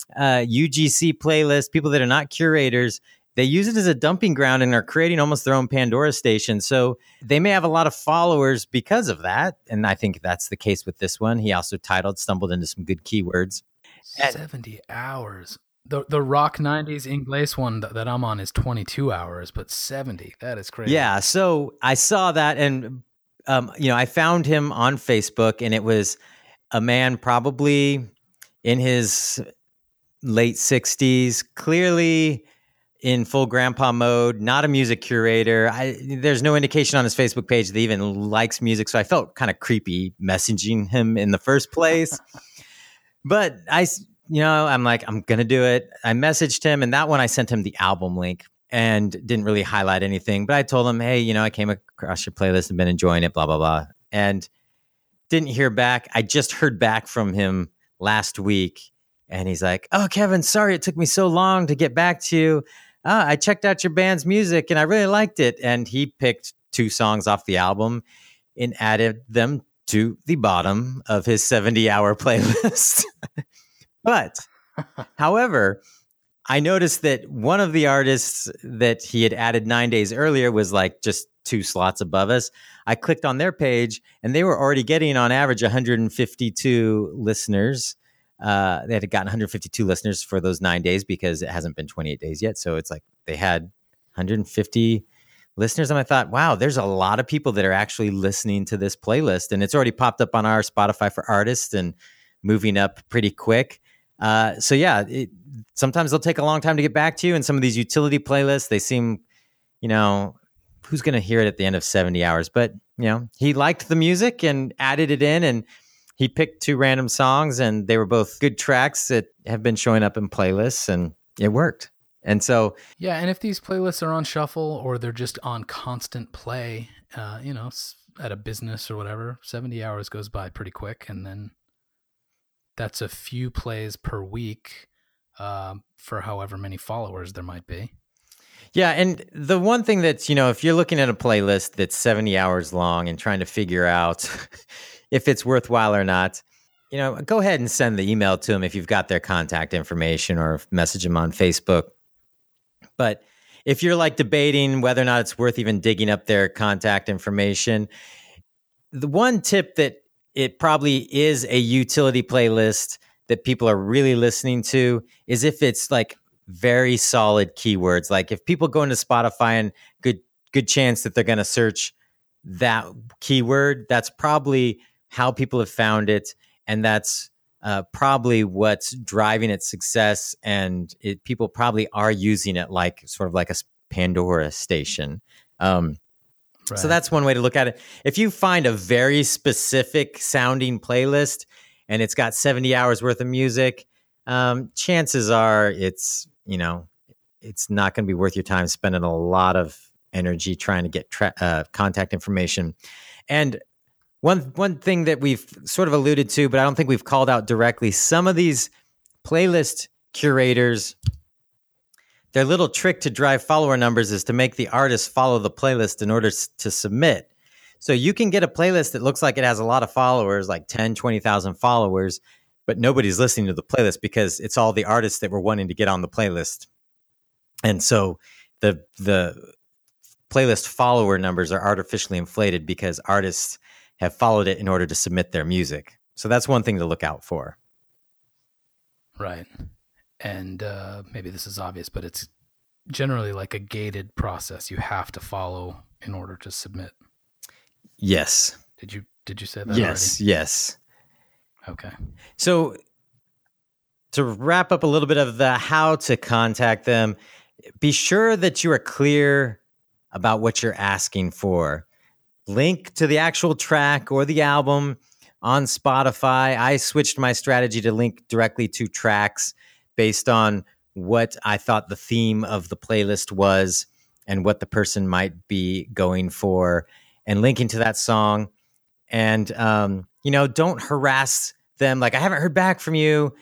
UGC playlists, people that are not curators. They use it as a dumping ground and are creating almost their own Pandora station. So they may have a lot of followers because of that. And I think that's the case with this one. He also stumbled into some good keywords. 70 hours. The Rock 90s Inglés one that I'm on is 22 hours, but 70, that is crazy. Yeah, so I saw that, and I found him on Facebook, and it was a man probably in his late 60s, clearly in full grandpa mode, not a music curator. There's no indication on his Facebook page that he even likes music, so I felt kind of creepy messaging him in the first place. But I'm like, I'm going to do it. I messaged him, and that one I sent him the album link and didn't really highlight anything. But I told him, hey, I came across your playlist and been enjoying it, blah, blah, blah. And didn't hear back. I just heard back from him last week. And he's like, oh, Kevin, sorry it took me so long to get back to you. I checked out your band's music and I really liked it. And he picked 2 songs off the album and added them to the bottom of his 70-hour playlist. But, however, I noticed that one of the artists that he had added 9 days earlier was like just 2 slots above us. I clicked on their page and they were already getting on average 152 listeners. They had gotten 152 listeners for those 9 days because it hasn't been 28 days yet. So it's like they had 150 listeners. And I thought, wow, there's a lot of people that are actually listening to this playlist. And it's already popped up on our Spotify for Artists and moving up pretty quick. So yeah, sometimes they'll take a long time to get back to you. And some of these utility playlists, they seem, who's going to hear it at the end of 70 hours? But, he liked the music and added it in, and he picked 2 random songs, and they were both good tracks that have been showing up in playlists, and it worked. And so, yeah. And if these playlists are on shuffle or they're just on constant play, at a business or whatever, 70 hours goes by pretty quick. And then that's a few plays per week for however many followers there might be. Yeah. And the one thing that's, if you're looking at a playlist that's 70 hours long and trying to figure out if it's worthwhile or not, go ahead and send the email to them if you've got their contact information, or message them on Facebook. But if you're like debating whether or not it's worth even digging up their contact information, the one tip that it probably is a utility playlist that people are really listening to is if it's like very solid keywords. Like if people go into Spotify and good chance that they're going to search that keyword, that's probably how people have found it. And that's probably what's driving its success. And people probably are using it like sort of like a Pandora station. So that's one way to look at it. If you find a very specific sounding playlist and it's got 70 hours worth of music, chances are it's not going to be worth your time spending a lot of energy trying to get contact information. And one thing that we've sort of alluded to, but I don't think we've called out directly, some of these playlist curators, their little trick to drive follower numbers is to make the artist follow the playlist in order to submit. So you can get a playlist that looks like it has a lot of followers, like 10, 20,000 followers, but nobody's listening to the playlist because it's all the artists that were wanting to get on the playlist. And so the playlist follower numbers are artificially inflated because artists have followed it in order to submit their music. So that's one thing to look out for. Right. And maybe this is obvious, but it's generally like a gated process you have to follow in order to submit. Yes. Did you say that Yes, already? yes. Okay. So to wrap up a little bit of the how to contact them, be sure that you are clear about what you're asking for. Link to the actual track or the album on Spotify. I switched my strategy to link directly to tracks based on what I thought the theme of the playlist was and what the person might be going for, and linking to that song. And, don't harass them. Like, I haven't heard back from you.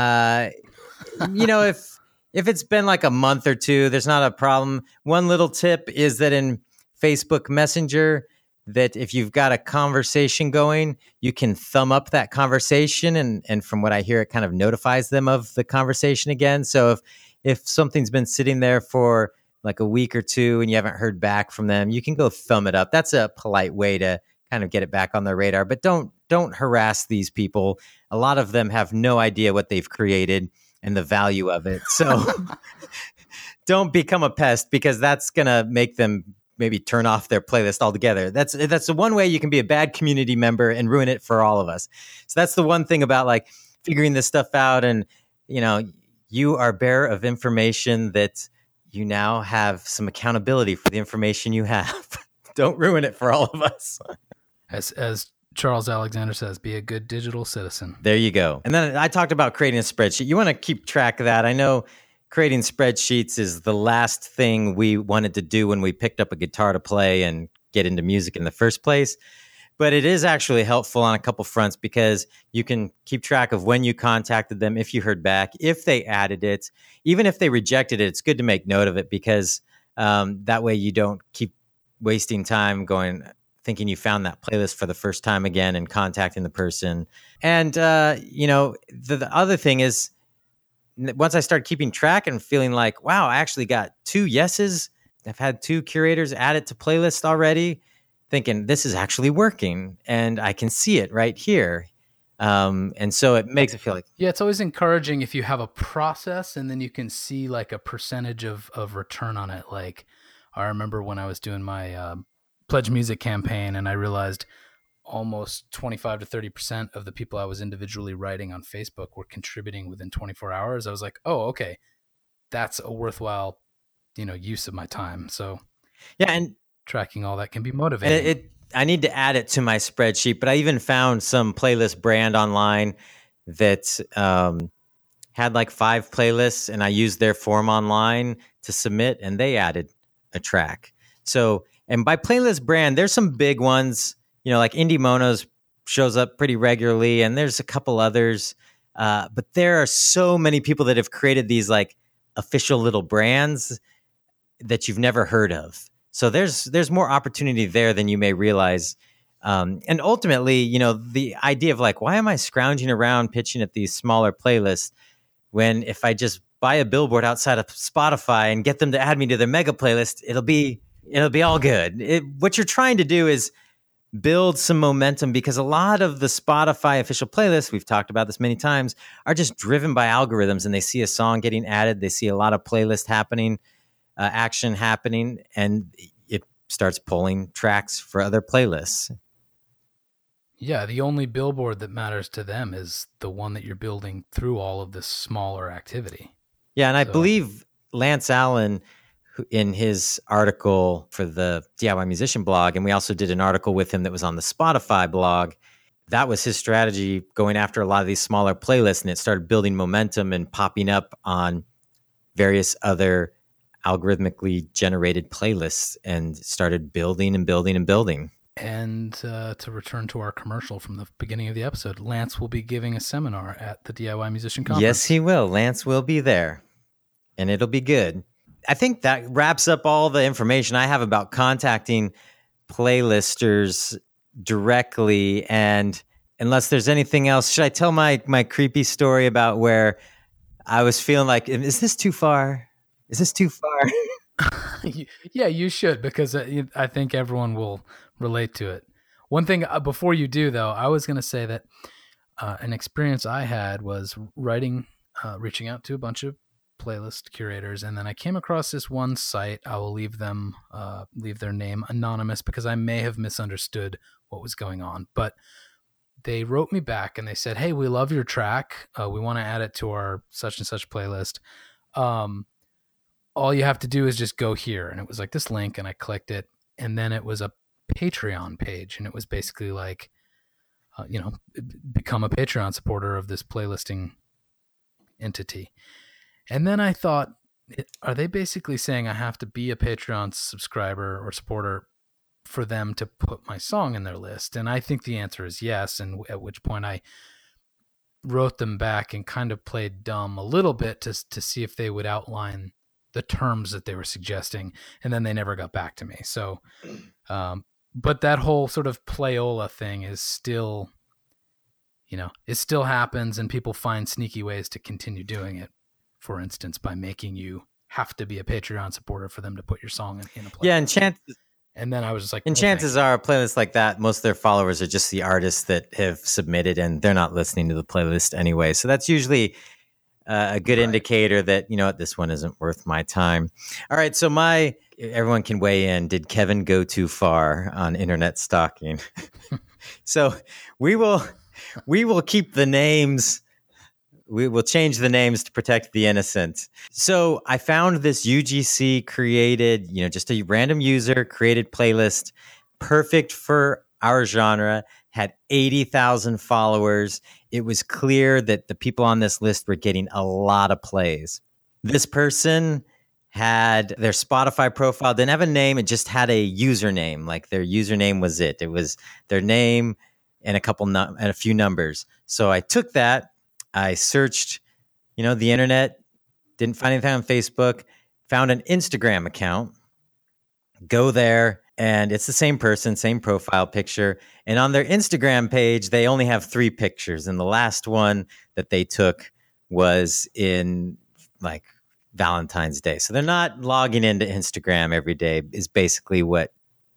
If it's been like a month or two, there's not a problem. One little tip is that in Facebook Messenger, that if you've got a conversation going, you can thumb up that conversation. And from what I hear, it kind of notifies them of the conversation again. So if something's been sitting there for like a week or two and you haven't heard back from them, you can go thumb it up. That's a polite way to kind of get it back on their radar. But don't harass these people. A lot of them have no idea what they've created and the value of it. So don't become a pest, because that's going to make them maybe turn off their playlist altogether. That's the one way you can be a bad community member and ruin it for all of us. So that's the one thing about like figuring this stuff out. And, you are bearer of information that you now have some accountability for the information you have. Don't ruin it for all of us. As Charles Alexander says, be a good digital citizen. There you go. And then I talked about creating a spreadsheet. You want to keep track of that. I know creating spreadsheets is the last thing we wanted to do when we picked up a guitar to play and get into music in the first place. But it is actually helpful on a couple fronts, because you can keep track of when you contacted them, if you heard back, if they added it, even if they rejected it. It's good to make note of it, because that way you don't keep wasting time thinking you found that playlist for the first time again and contacting the person. And, the other thing is, once I started keeping track and feeling like, wow, I actually got 2 yeses. I've had 2 curators add it to playlists already, thinking this is actually working and I can see it right here. And so it makes it feel like, yeah, it's always encouraging if you have a process and then you can see like a percentage of return on it. Like, I remember when I was doing my Pledge Music campaign, and I realized almost 25 to 30% of the people I was individually writing on Facebook were contributing within 24 hours. I was like, oh, okay, that's a worthwhile, use of my time. So yeah, and tracking all that can be motivating. I need to add it to my spreadsheet, but I even found some playlist brand online that had like 5 playlists, and I used their form online to submit, and they added a track. So, and by playlist brand, there's some big ones, like Indie Monos shows up pretty regularly, and there's a couple others. But there are so many people that have created these like official little brands that you've never heard of. So there's more opportunity there than you may realize. And ultimately, the idea of like, why am I scrounging around pitching at these smaller playlists when if I just buy a billboard outside of Spotify and get them to add me to their mega playlist, it'll be all good. What you're trying to do is build some momentum, because a lot of the Spotify official playlists, we've talked about this many times, are just driven by algorithms, and they see a song getting added. They see a lot of playlist happening, action happening, and it starts pulling tracks for other playlists. Yeah, the only billboard that matters to them is the one that you're building through all of this smaller activity. Yeah, and I believe Lance Allen, in his article for the DIY Musician blog. And we also did an article with him that was on the Spotify blog. That was his strategy, going after a lot of these smaller playlists, and it started building momentum and popping up on various other algorithmically generated playlists, and started building and building and building. And to return to our commercial from the beginning of the episode, Lance will be giving a seminar at the DIY Musician Conference. Yes, he will. Lance will be there, and it'll be good. I think that wraps up all the information I have about contacting playlisters directly. And unless there's anything else, should I tell my creepy story about where I was feeling like, is this too far? Is this too far? Yeah, you should, because I think everyone will relate to it. One thing before you do, though, I was going to say that an experience I had was reaching out to a bunch of playlist curators, and then I came across this one site. I will leave their name anonymous because I may have misunderstood what was going on, but they wrote me back and they said, "Hey, we love your track. We want to add it to our such and such playlist. All you have to do is just go here." And it was like this link, and I clicked it, and then it was a Patreon page, and it was basically like, become a Patreon supporter of this playlisting entity. And then I thought, are they basically saying I have to be a Patreon subscriber or supporter for them to put my song in their list? And I think the answer is yes. And at which point I wrote them back and kind of played dumb a little bit to see if they would outline the terms that they were suggesting. And then they never got back to me. So, but that whole sort of Playola thing is still, it still happens, and people find sneaky ways to continue doing it. For instance, by making you have to be a Patreon supporter for them to put your song in a playlist. Yeah, and then I was just like, chances are a playlist like that, most of their followers are just the artists that have submitted, and they're not listening to the playlist anyway. So that's usually a good indicator that, this one isn't worth my time. All right. So everyone can weigh in. Did Kevin go too far on internet stalking? So we will keep the names. We will change the names to protect the innocent. So I found this UGC created, just a random user created playlist, perfect for our genre, had 80,000 followers. It was clear that the people on this list were getting a lot of plays. This person had their Spotify profile, didn't have a name, it just had a username. Like their username was it. It was their name and a few numbers. So I took that. I searched, the internet, didn't find anything on Facebook, found an Instagram account, go there, and it's the same person, same profile picture. And on their Instagram page, they only have 3 pictures. And the last one that they took was in like Valentine's Day. So they're not logging into Instagram every day is basically what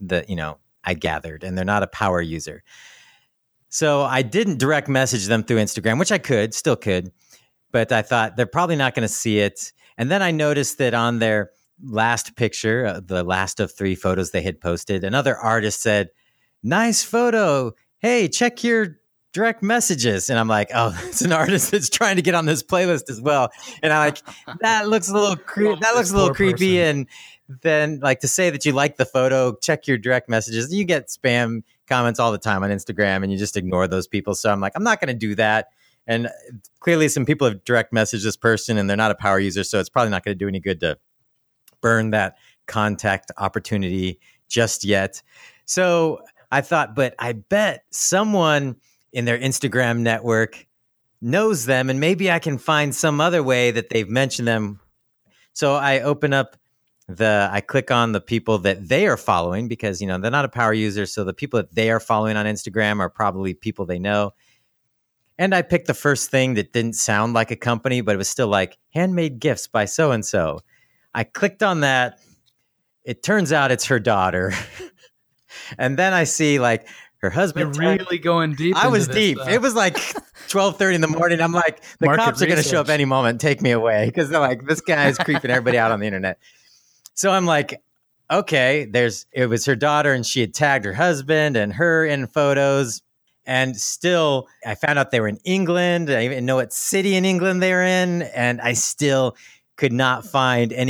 I gathered. And they're not a power user. So I didn't direct message them through Instagram, which I still could, but I thought they're probably not going to see it. And then I noticed that on their last picture, the last of 3 photos they had posted, another artist said, "Nice photo. Hey, check your direct messages." And I'm like, oh, it's an artist that's trying to get on this playlist as well. And I'm like, that looks a little creepy. And then to say that you like the photo, check your direct messages. You get spam comments all the time on Instagram, and you just ignore those people. So I'm like, I'm not going to do that. And clearly some people have direct messaged this person, and they're not a power user. So it's probably not going to do any good to burn that contact opportunity just yet. So I thought, but I bet someone in their Instagram network knows them, and maybe I can find some other way that they've mentioned them. So I open up I click on the people that they are following, because, they're not a power user. So the people that they are following on Instagram are probably people they know. And I picked the first thing that didn't sound like a company, but it was still like handmade gifts by so-and-so. I clicked on that. It turns out it's her daughter. And then I see her husband. You're really going deep. I was deep. It was like 12:30 in the morning. I'm like, the cops are going to show up any moment, take me away. Because they're like, this guy's creeping everybody out on the internet. So I'm like, okay, it was her daughter, and she had tagged her husband and her in photos. And still, I found out they were in England. I didn't even know what city in England they were in. And I still could not find any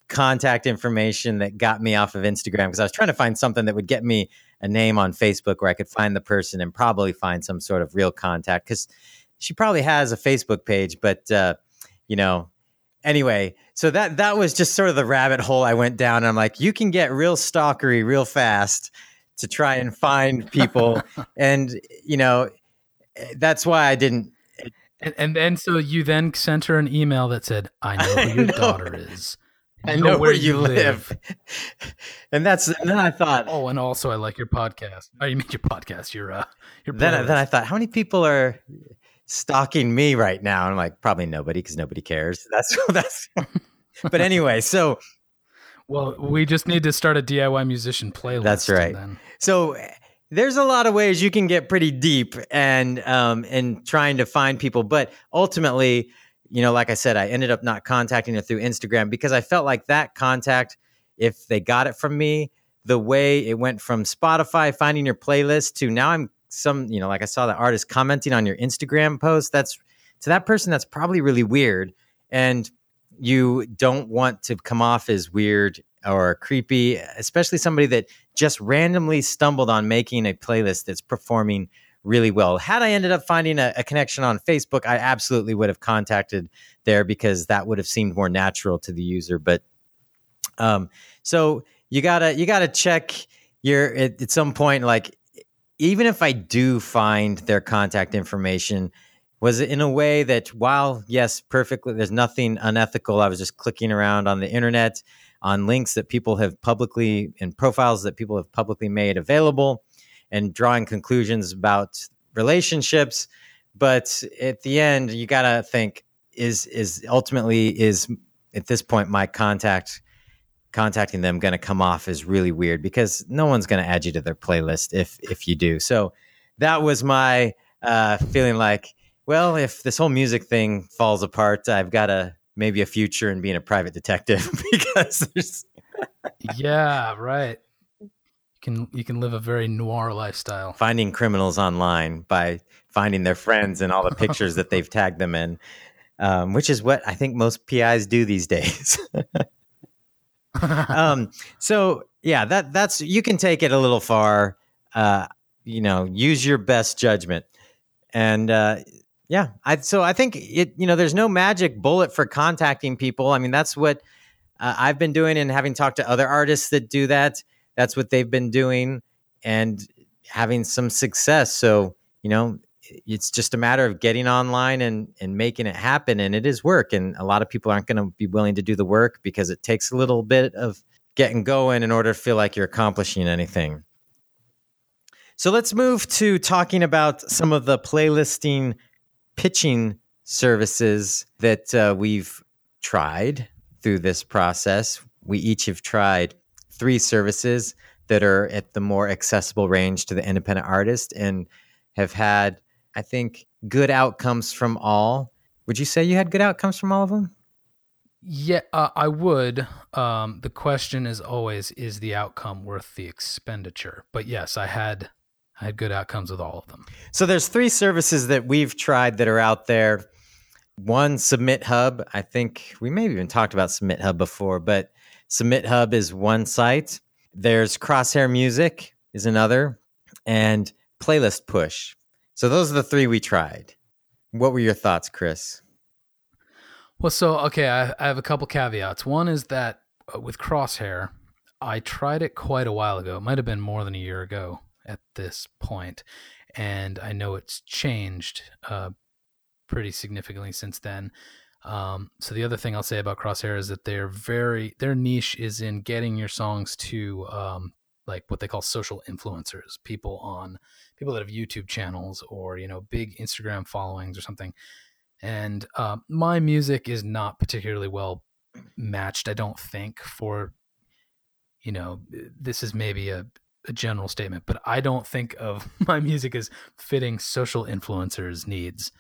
contact information that got me off of Instagram, because I was trying to find something that would get me a name on Facebook where I could find the person and probably find some sort of real contact, because she probably has a Facebook page. But, anyway, so that was just sort of the rabbit hole I went down. And I'm like, you can get real stalkery real fast to try and find people. And, that's why I didn't. And so you then sent her an email that said, I know who your daughter is. I know where you live. And then I thought, oh, and also I like your podcast. Oh, you mean your podcast, your then I thought, how many people are stalking me right now? And I'm like, probably nobody, because nobody cares. That's but anyway, so well, we just need to start a DIY musician playlist. That's right. So there's a lot of ways you can get pretty deep and trying to find people, but ultimately, like I said, I ended up not contacting her through Instagram because I felt like that contact, if they got it from me, the way it went from Spotify finding your playlist to now I'm like I saw the artist commenting on your Instagram post. To that person, that's probably really weird. And you don't want to come off as weird or creepy, especially somebody that just randomly stumbled on making a playlist that's performing really well. Had I ended up finding a connection on Facebook, I absolutely would have contacted there, because that would have seemed more natural to the user. But so you gotta check at some point, like, even if I do find their contact information, was it in a way that, while yes, perfectly, there's nothing unethical, I was just clicking around on the internet on links that people have publicly, and profiles that people have publicly made available, and drawing conclusions about relationships. But at the end, you got to think, is ultimately at this point, my contacting them going to come off as really weird, because no one's going to add you to their playlist if you do. So that was my feeling like, well, if this whole music thing falls apart, I've got maybe a future in being a private detective, because there's yeah, right. You can live a very noir lifestyle. Finding criminals online by finding their friends and all the pictures that they've tagged them in, which is what I think most PIs do these days. So yeah, that's, you can take it a little far, use your best judgment. And, I think there's no magic bullet for contacting people. I mean, that's what I've been doing, and having talked to other artists that do that, that's what they've been doing and having some success. So, it's just a matter of getting online and making it happen. And it is work. And a lot of people aren't going to be willing to do the work, because it takes a little bit of getting going in order to feel like you're accomplishing anything. So let's move to talking about some of the playlisting pitching services that we've tried through this process. We each have tried 3 services that are at the more accessible range to the independent artist, and have had, I think, good outcomes from all. Would you say you had good outcomes from all of them? Yeah, I would. The question is always, is the outcome worth the expenditure? But yes, I had good outcomes with all of them. So there's 3 services that we've tried that are out there. One, Submit Hub. I think we may have even talked about Submit Hub before, but Submit Hub is one site. There's Crosshair Music is another, and Playlist Push. So those are the 3 we tried. What were your thoughts, Chris? Well, so, okay, I have a couple caveats. One is that with Crosshair, I tried it quite a while ago. It might have been more than a year ago at this point, and I know it's changed pretty significantly since then. So the other thing I'll say about Crosshair is that their niche is in getting your songs to like what they call social influencers, people that have YouTube channels or big Instagram followings or something. And my music is not particularly well matched, I don't think, for this is maybe a general statement, but I don't think of my music as fitting social influencers' needs.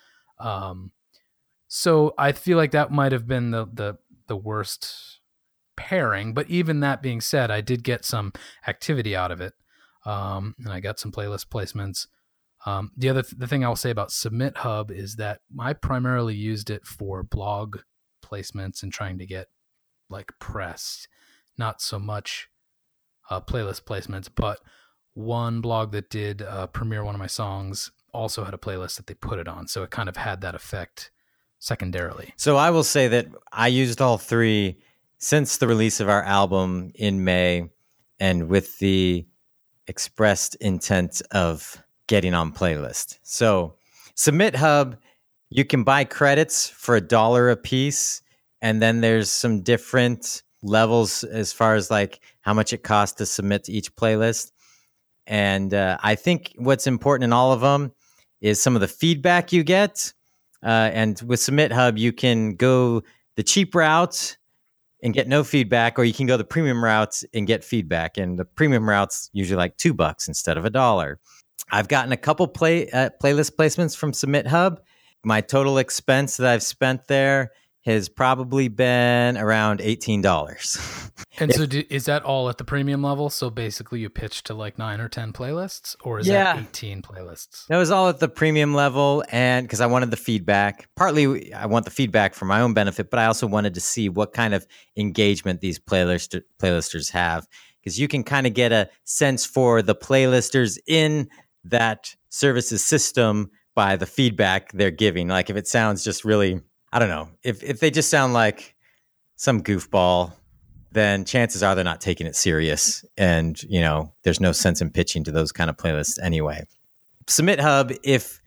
So I feel like that might have been the worst pairing. But even that being said, I did get some activity out of it, and I got some playlist placements. The thing I'll say about Submit Hub is that I primarily used it for blog placements and trying to get like press, not so much playlist placements, but one blog that did premiere one of my songs also had a playlist that they put it on. So it kind of had that effect secondarily. So I will say that I used all three since the release of our album in May, and with the expressed intent of getting on playlist. So Submit Hub, you can buy credits for $1 a piece, and then there's some different levels as far as like how much it costs to submit to each playlist. And I think what's important in all of them is some of the feedback you get. And with Submit Hub, you can go the cheap route and get no feedback, or you can go the premium route and get feedback. And the premium route's usually like $2 instead of $1. I've gotten a couple playlist placements from Submit Hub. My total expense that I've spent there has probably been around $18. And so is that all at the premium level? So basically you pitch to like 9 or 10 playlists, or is that 18 playlists? That was all at the premium level, and because I wanted the feedback. Partly I want the feedback for my own benefit, but I also wanted to see what kind of engagement these playlisters have, because you can kind of get a sense for the playlisters in that services system by the feedback they're giving. Like if it sounds just really, I don't know, if they just sound like some goofball, then chances are they're not taking it serious. And, you know, there's no sense in pitching to those kind of playlists anyway. Submit Hub, if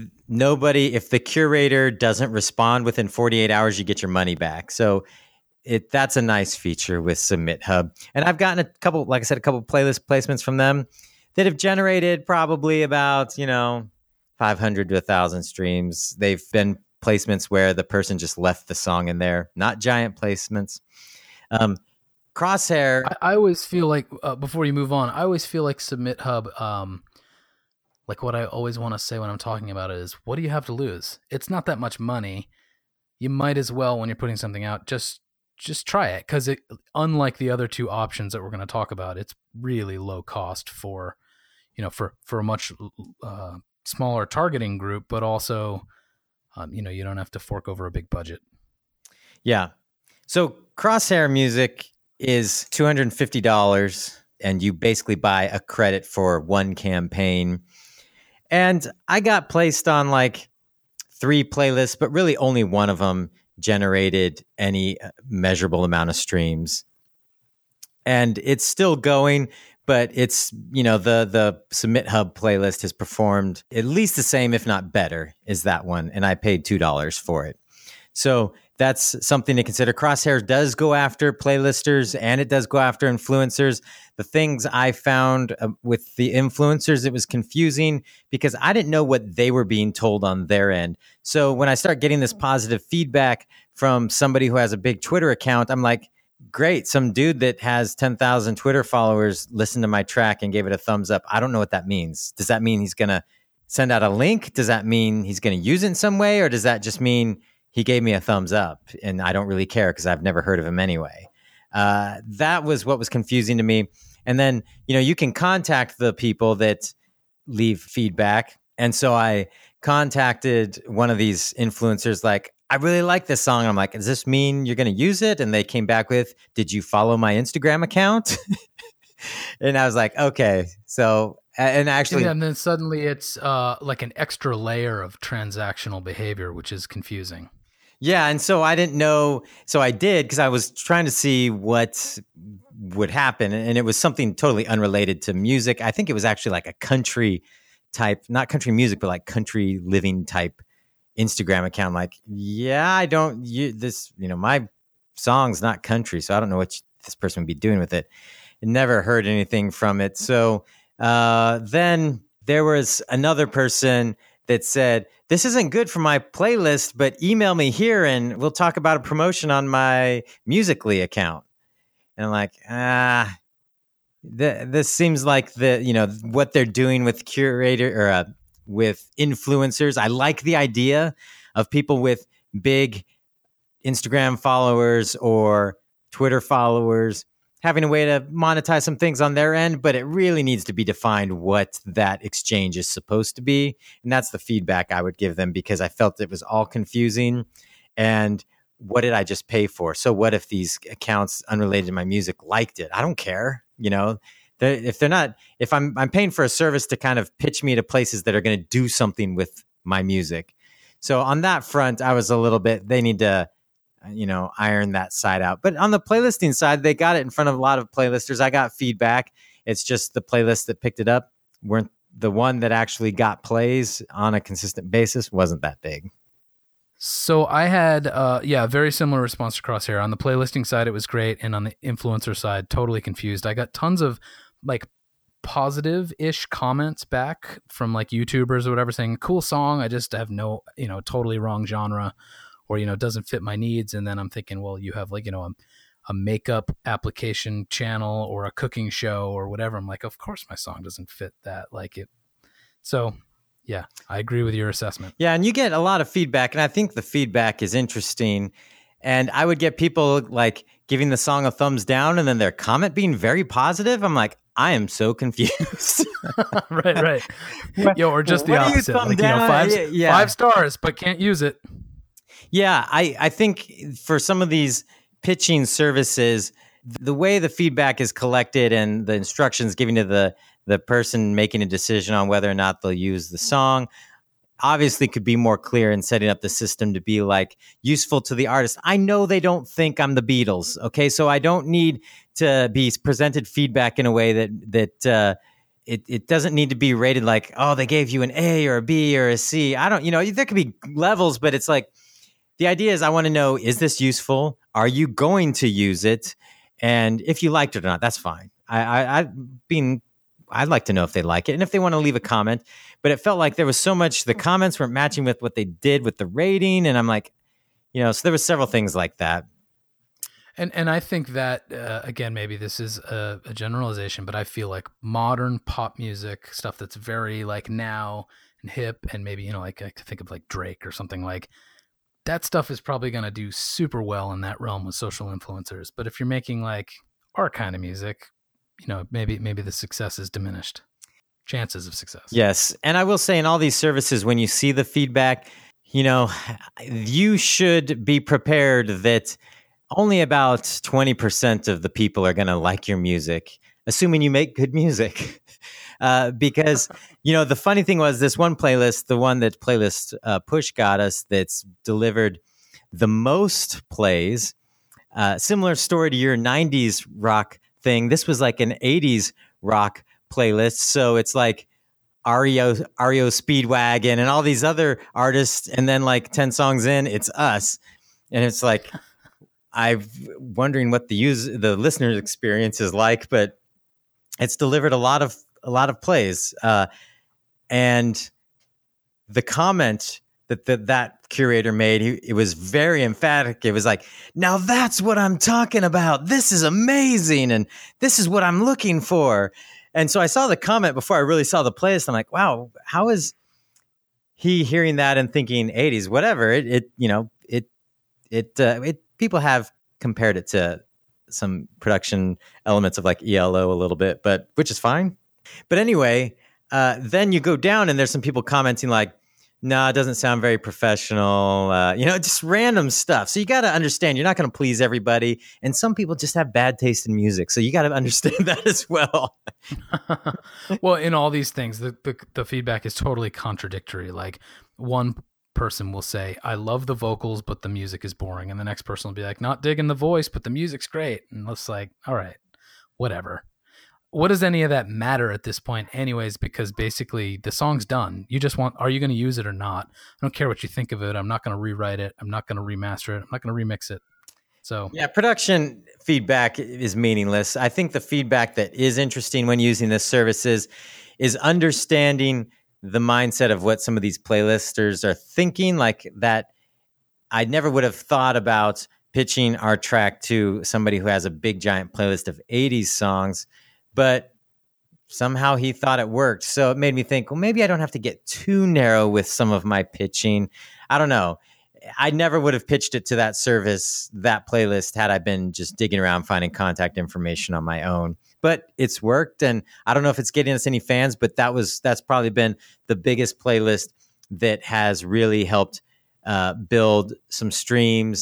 the curator doesn't respond within 48 hours, you get your money back. So that's a nice feature with Submit Hub. And I've gotten a couple playlist placements from them that have generated probably about, 500 to 1,000 streams. They've been placements where the person just left the song in there, not giant placements. Crosshair. I always feel like, before you move on, I always feel like Submit Hub, like what I always want to say when I'm talking about it is, what do you have to lose? It's not that much money. You might as well, when you're putting something out, just try it, because unlike the other two options that we're going to talk about, it's really low cost for a much smaller targeting group, but also, you don't have to fork over a big budget. Yeah. So Crosshair Music is $250, and you basically buy a credit for one campaign. And I got placed on like 3 playlists, but really only one of them generated any measurable amount of streams. And it's still going, but it's, the Submit Hub playlist has performed at least the same, if not better, as that one. And I paid $2 for it. So that's something to consider. Crosshair does go after playlisters, and it does go after influencers. The things I found with the influencers, it was confusing because I didn't know what they were being told on their end. So when I start getting this positive feedback from somebody who has a big Twitter account, I'm like, great, some dude that has 10,000 Twitter followers listened to my track and gave it a thumbs up. I don't know what that means. Does that mean he's going to send out a link? Does that mean he's going to use it in some way? Or does that just mean he gave me a thumbs up and I don't really care because I've never heard of him anyway? That was what was confusing to me. And then, you can contact the people that leave feedback. And so I contacted one of these influencers, like, I really like this song. I'm like, does this mean you're going to use it? And they came back with, did you follow my Instagram account? And I was like, okay. So, and actually, and then suddenly it's like an extra layer of transactional behavior, which is confusing. Yeah. And so I didn't know. So I did, because I was trying to see what would happen. And it was something totally unrelated to music. I think it was actually like a country type, not country music, but like country living type Instagram account. I'm like, yeah, my song's not country, so I don't know what this person would be doing with it. I never heard anything from it. So then there was another person that said, this isn't good for my playlist, but email me here and we'll talk about a promotion on my Musical.ly account. And I'm like, this seems like what they're doing with curator or with influencers. I like the idea of people with big Instagram followers or Twitter followers having a way to monetize some things on their end, but it really needs to be defined what that exchange is supposed to be. And that's the feedback I would give them, because I felt it was all confusing. And what did I just pay for? So what if these accounts unrelated to my music liked it? I don't care. If I'm paying for a service to kind of pitch me to places that are going to do something with my music. So on that front, I was a little bit, they need to, iron that side out. But on the playlisting side, they got it in front of a lot of playlisters. I got feedback. It's just the playlists that picked it up weren't the one that actually got plays on a consistent basis wasn't that big. So I had, a very similar response to Crosshair. On the playlisting side, it was great. And on the influencer side, totally confused. I got tons of like positive-ish comments back from like YouTubers or whatever saying, cool song. I just have no, totally wrong genre or, doesn't fit my needs. And then I'm thinking, well, you have like, a makeup application channel or a cooking show or whatever. I'm like, of course my song doesn't fit that. Like it. So yeah, I agree with your assessment. Yeah. And you get a lot of feedback, and I think the feedback is interesting. And I would get people like giving the song a thumbs down and then their comment being very positive. I'm like, I am so confused. Right. Yo, or just the opposite. Like, five stars, but can't use it. Yeah. I think for some of these pitching services, the way the feedback is collected and the instructions given to the person making a decision on whether or not they'll use the song obviously could be more clear in setting up the system to be like useful to the artist. I know they don't think I'm the Beatles. Okay. So I don't need to be presented feedback in a way that it doesn't need to be rated like, oh, they gave you an A or a B or a C. I don't, there could be levels, but it's like, the idea is I want to know, is this useful? Are you going to use it? And if you liked it or not, that's fine. I'd like to know if they like it and if they want to leave a comment. But it felt like there was so much, the comments weren't matching with what they did with the rating. And I'm like, so there was several things like that. And I think that, again, maybe this is a generalization, but I feel like modern pop music, stuff that's very like now and hip and maybe, like I could think of like Drake or something like that stuff is probably going to do super well in that realm with social influencers. But if you're making like our kind of music, maybe the success is diminished. Chances of success. Yes. And I will say in all these services, when you see the feedback, you should be prepared that only about 20% of the people are going to like your music, assuming you make good music. Because, the funny thing was this one playlist, the one that Playlist Push got us, that's delivered the most plays, similar story to your 90s rock thing. This was like an 80s rock playlist. So it's like REO Speedwagon and all these other artists. And then like 10 songs in, it's us. And it's like, I'm wondering what the listener's experience is like, but it's delivered a lot of plays. And the comment that curator made, it was very emphatic. It was like, now that's what I'm talking about. This is amazing. And this is what I'm looking for. And so I saw the comment before I really saw the playlist. I'm like, wow, how is he hearing that and thinking 80s, whatever. People have compared it to some production elements of like ELO a little bit, but which is fine. But anyway, then you go down and there's some people commenting like, no, it doesn't sound very professional. Just random stuff. So you got to understand, you're not going to please everybody. And some people just have bad taste in music. So you got to understand that as well. Well, in all these things, the feedback is totally contradictory. Like one person will say, I love the vocals, but the music is boring. And the next person will be like, not digging the voice, but the music's great. And it's like, all right, whatever. What does any of that matter at this point anyways? Because basically the song's done. You just are you going to use it or not? I don't care what you think of it. I'm not going to rewrite it. I'm not going to remaster it. I'm not going to remix it. So yeah, production feedback is meaningless. I think the feedback that is interesting when using this service is understanding the mindset of what some of these playlisters are thinking, like that I never would have thought about pitching our track to somebody who has a big giant playlist of 80s songs, but somehow he thought it worked. So it made me think, well, maybe I don't have to get too narrow with some of my pitching. I don't know. I never would have pitched it to that service, that playlist, had I been just digging around finding contact information on my own. But it's worked, and I don't know if it's getting us any fans, but that's probably been the biggest playlist that has really helped build some streams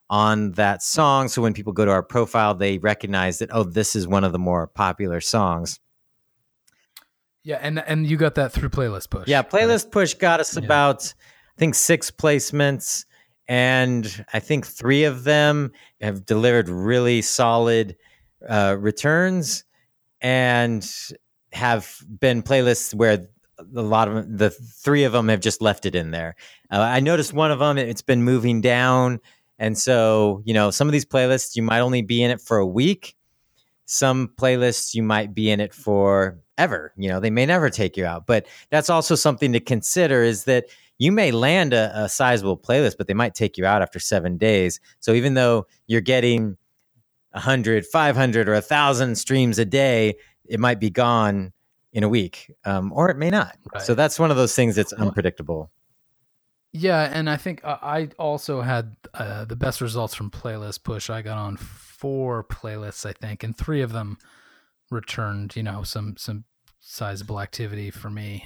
on that song. So when people go to our profile, they recognize that, oh, this is one of the more popular songs. Yeah, and you got that through Playlist Push. Yeah, Playlist right? Push got us about, I think, 6 placements, and I think 3 of them have delivered really solid returns, and have been playlists where a lot of them, the 3 of them have just left it in there. I noticed one of them, it's been moving down. And so, some of these playlists, you might only be in it for a week. Some playlists, you might be in it for ever. They may never take you out. But that's also something to consider, is that you may land a sizable playlist, but they might take you out after 7 days. So even though you're getting 100, 500, or 1,000 streams a day, it might be gone in a week, or it may not. Right. So that's one of those things that's unpredictable. Yeah, and I think I also had the best results from Playlist Push. I got on 4 playlists, I think, and 3 of them returned, some sizable activity for me.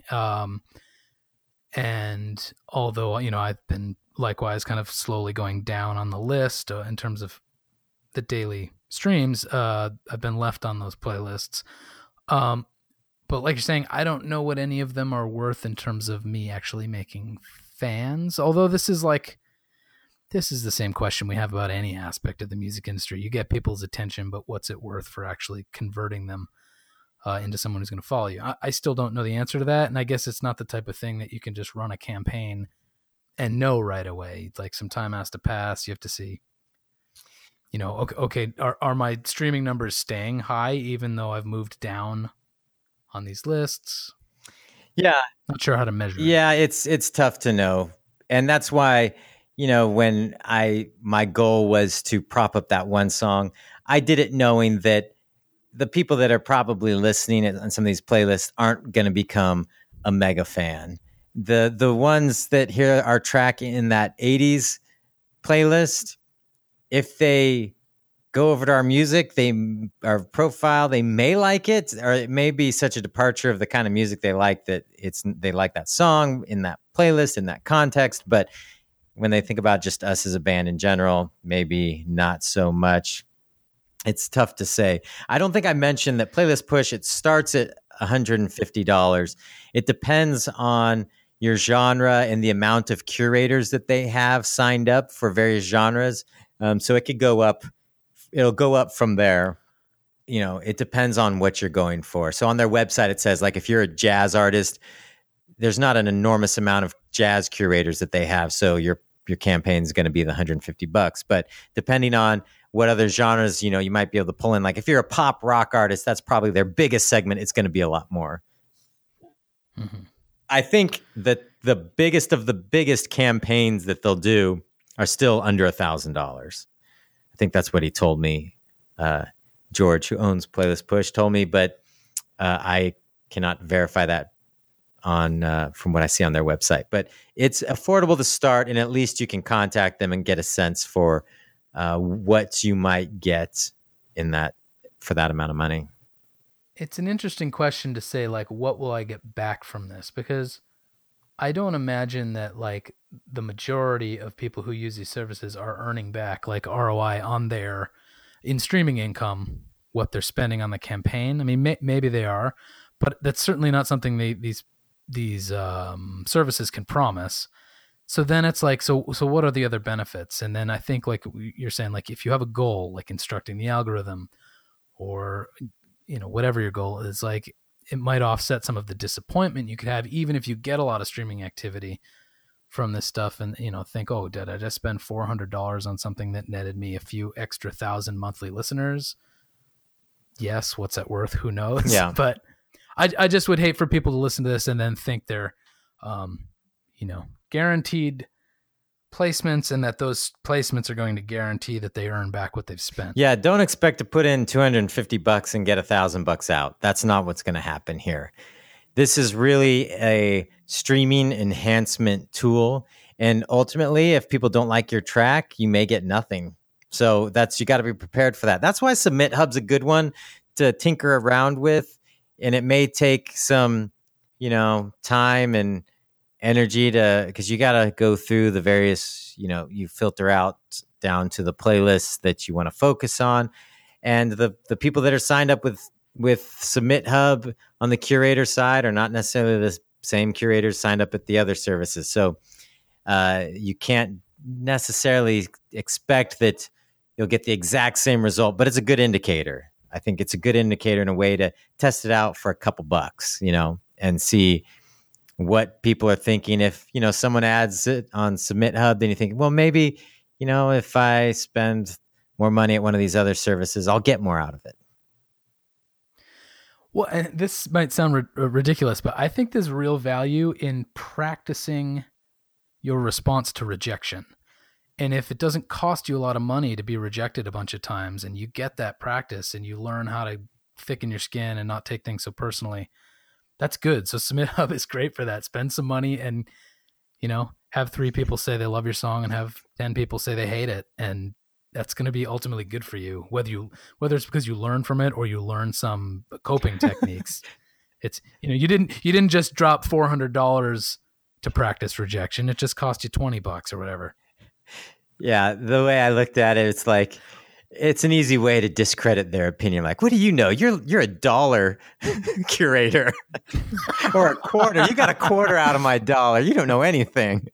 And although, I've been likewise kind of slowly going down on the list in terms of the daily streams, I've been left on those playlists. But like you're saying, I don't know what any of them are worth in terms of me actually making fans. Although this is the same question we have about any aspect of the music industry. You get people's attention, but what's it worth for actually converting them into someone who's going to follow you? I still don't know the answer to that. And I guess it's not the type of thing that you can just run a campaign and know right away. Like, some time has to pass. You have to see, okay, are my streaming numbers staying high even though I've moved down on these lists? Yeah. Not sure how to measure it. Yeah, it's tough to know. And that's why, when my goal was to prop up that one song, I did it knowing that the people that are probably listening on some of these playlists aren't going to become a mega fan. The ones that hear our track in that 80s playlist, if they go over to our music, our profile, they may like it, or it may be such a departure of the kind of music they like that they like that song in that playlist, in that context. But when they think about just us as a band in general, maybe not so much. It's tough to say. I don't think I mentioned that Playlist Push, it starts at $150. It depends on your genre and the amount of curators that they have signed up for various genres. So it could go up. It'll go up from there. It depends on what you're going for. So on their website, it says, like, if you're a jazz artist, there's not an enormous amount of jazz curators that they have. So your campaign is going to be the $150. But depending on what other genres, you might be able to pull in. Like, if you're a pop rock artist, that's probably their biggest segment. It's going to be a lot more. Mm-hmm. I think that the biggest of the biggest campaigns that they'll do are still under $1,000. I think that's what he told me. George, who owns Playlist Push, told me, but I cannot verify that from what I see on their website. But it's affordable to start, and at least you can contact them and get a sense for what you might get for that amount of money. It's an interesting question to say, like, what will I get back from this? Because I don't imagine that, like, the majority of people who use these services are earning back, like, ROI on their in streaming income, what they're spending on the campaign. I mean, maybe they are, but that's certainly not something these services can promise. So then it's like, so what are the other benefits? And then I think, like you're saying, like, if you have a goal, like instructing the algorithm, or whatever your goal is, like, it might offset some of the disappointment you could have, even if you get a lot of streaming activity from this stuff, and think, oh, did I just spend $400 on something that netted me a few extra 1,000 monthly listeners? Yes. What's that worth? Who knows? Yeah. But I just would hate for people to listen to this and then think they're guaranteed placements, and that those placements are going to guarantee that they earn back what they've spent. Yeah, don't expect to put in $250 and get $1,000 out. That's not what's going to happen here. This is really a streaming enhancement tool, and ultimately, if people don't like your track, you may get nothing. So you got to be prepared for that. That's why Submit Hub's a good one to tinker around with, and it may take some, time energy because you got to go through the various, you filter out down to the playlists that you want to focus on. And the people that are signed up with Submit Hub on the curator side are not necessarily the same curators signed up at the other services. So you can't necessarily expect that you'll get the exact same result, but it's a good indicator. I think it's a good indicator in a way to test it out for a couple bucks, and see what people are thinking. If, someone adds it on Submit Hub, then you think, well, maybe, if I spend more money at one of these other services, I'll get more out of it. Well, and this might sound ridiculous, but I think there's real value in practicing your response to rejection. And if it doesn't cost you a lot of money to be rejected a bunch of times, and you get that practice and you learn how to thicken your skin and not take things so personally, that's good. So Submit Hub is great for that. Spend some money and, have 3 people say they love your song and have 10 people say they hate it. And that's going to be ultimately good for you, whether it's because you learn from it or you learn some coping techniques. It's, you didn't just drop $400 to practice rejection. It just cost you $20 or whatever. Yeah. The way I looked at it, it's like, it's an easy way to discredit their opinion. Like, what do you know? You're $1 curator or a quarter. You got a quarter out of my $1. You don't know anything.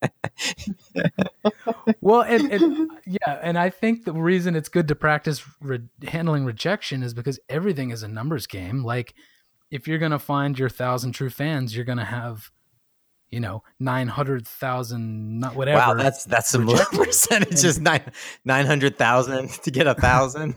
Well, and I think the reason it's good to practice handling rejection is because everything is a numbers game. Like, if you're going to find your 1,000 true fans, you're going to have 900,000, not whatever. Wow, that's some low percentage. Just 900,000 to get 1,000.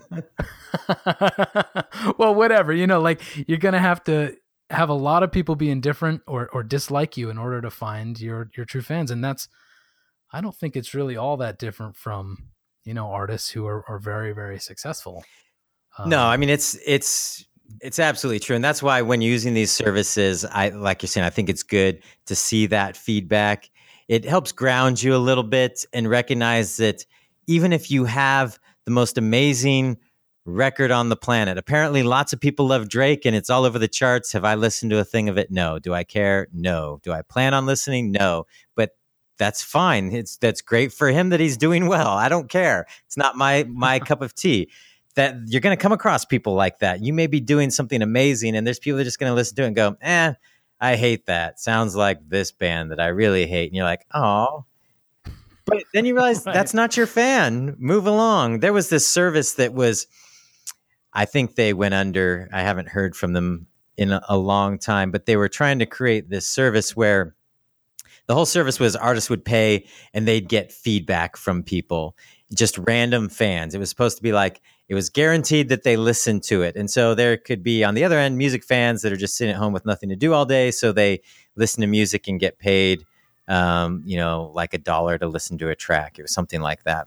Well, whatever. You're gonna have to have a lot of people be indifferent or dislike you in order to find your true fans, and I don't think it's really all that different from artists who are very, very successful. No, I mean it's absolutely true. And that's why when using these services, like you're saying, I think it's good to see that feedback. It helps ground you a little bit and recognize that even if you have the most amazing record on the planet, apparently lots of people love Drake and it's all over the charts. Have I listened to a thing of it? No. Do I care? No. Do I plan on listening? No. But that's fine. That's great for him that he's doing well. I don't care. It's not my cup of tea. That you're going to come across people like that. You may be doing something amazing and there's people that are just going to listen to it and go, I hate that. Sounds like this band that I really hate. And you're like, oh, but then you realize right. That's not your fan. Move along. There was this service that was, I think they went under. I haven't heard from them in a long time, but they were trying to create this service where the whole service was artists would pay and they'd get feedback from people, just random fans. It was supposed to be like, it was guaranteed that they listened to it. And so there could be on the other end, music fans that are just sitting at home with nothing to do all day. So they listen to music and get paid, like $1 to listen to a track. It was something like that.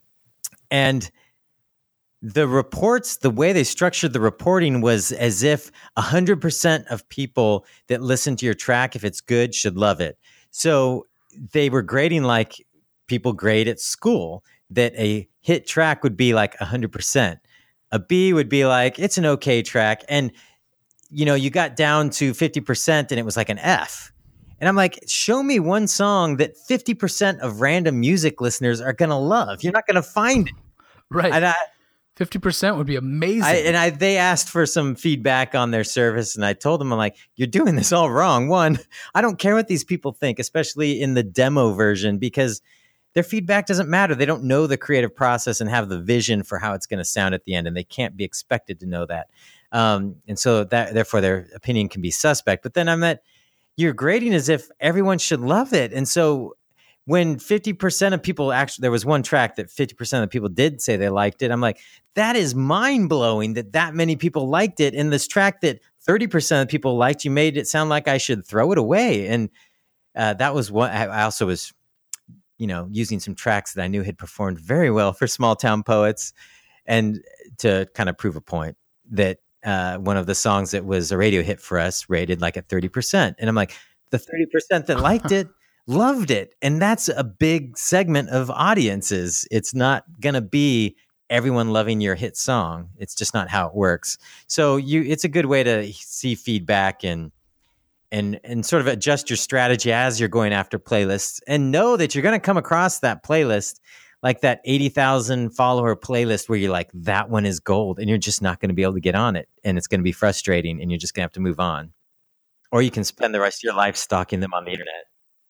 And the reports, the way they structured the reporting was as if 100% of people that listen to your track, if it's good, should love it. So they were grading like people grade at school, that a hit track would be like 100%. A B would be like, it's an okay track. And, you got down to 50% and it was like an F. And I'm like, show me one song that 50% of random music listeners are going to love. You're not going to find it. Right. And 50% would be amazing. They asked for some feedback on their service, and I told them, I'm like, you're doing this all wrong. One, I don't care what these people think, especially in the demo version, because their feedback doesn't matter. They don't know the creative process and have the vision for how it's going to sound at the end, and they can't be expected to know that. And so therefore their opinion can be suspect. But then you're grading as if everyone should love it. And so when 50% of people there was one track that 50% of people did say they liked it. I'm like, that is mind blowing that many people liked it. And this track that 30% of people liked, you made it sound like I should throw it away. And that was what I also was, using some tracks that I knew had performed very well for Small Town Poets, and to kind of prove a point that one of the songs that was a radio hit for us rated like at 30%. And I'm like, the 30% that liked it, loved it. And that's a big segment of audiences. It's not going to be everyone loving your hit song. It's just not how it works. So it's a good way to see feedback and and sort of adjust your strategy as you're going after playlists, and know that you're going to come across that playlist, like that 80,000 follower playlist where you're like, that one is gold, and you're just not going to be able to get on it, and it's going to be frustrating, and you're just going to have to move on. Or you can spend the rest of your life stalking them on the internet.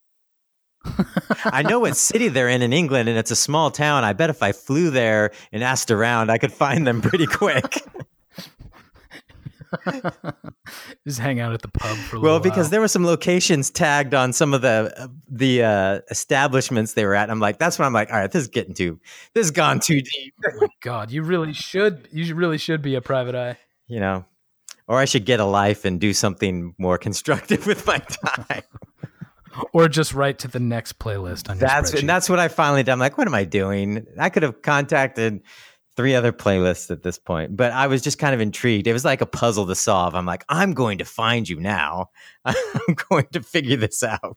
I know what city they're in England, and it's a small town. I bet if I flew there and asked around, I could find them pretty quick. Just hang out at the pub for a little while. Because there were some locations tagged on some of the establishments they were at. I'm like, that's when I'm like, all right, this has gone too deep. Oh my God, you really should be a private eye. You know, or I should get a life and do something more constructive with my time. Or just write to the next playlist on your spreadsheet. And that's what I finally did. I'm like, what am I doing? I could have contacted 3 other playlists at this point, but I was just kind of intrigued. It was like a puzzle to solve. I'm like, I'm going to find you now. I'm going to figure this out.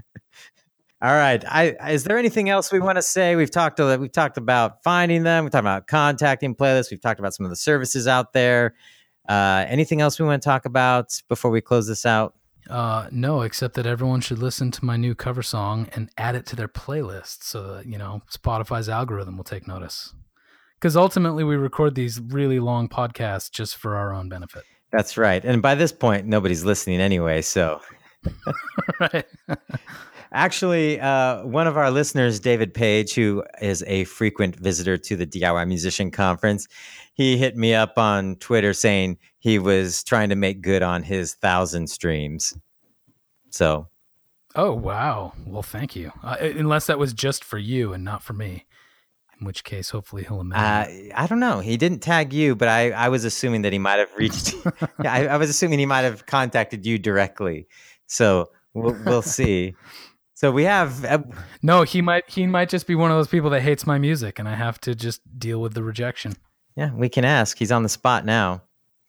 All right. Is there anything else we want to say? We've talked about finding them. We've talked about contacting playlists. We've talked about some of the services out there. Anything else we want to talk about before we close this out? No, except that everyone should listen to my new cover song and add it to their playlist so that, Spotify's algorithm will take notice. Because ultimately we record these really long podcasts just for our own benefit. That's right. And by this point, nobody's listening anyway, so. Right. Actually, one of our listeners, David Page, who is a frequent visitor to the DIY Musician Conference, he hit me up on Twitter saying he was trying to make good on his 1,000 streams. So. Oh, wow. Well, thank you. Unless that was just for you and not for me. In which case, hopefully he'll admit I don't know. He didn't tag you, but I was assuming that he might have reached. I was assuming he might have contacted you directly. So we'll see. So we have. No, he might just be one of those people that hates my music, and I have to just deal with the rejection. Yeah, we can ask. He's on the spot now.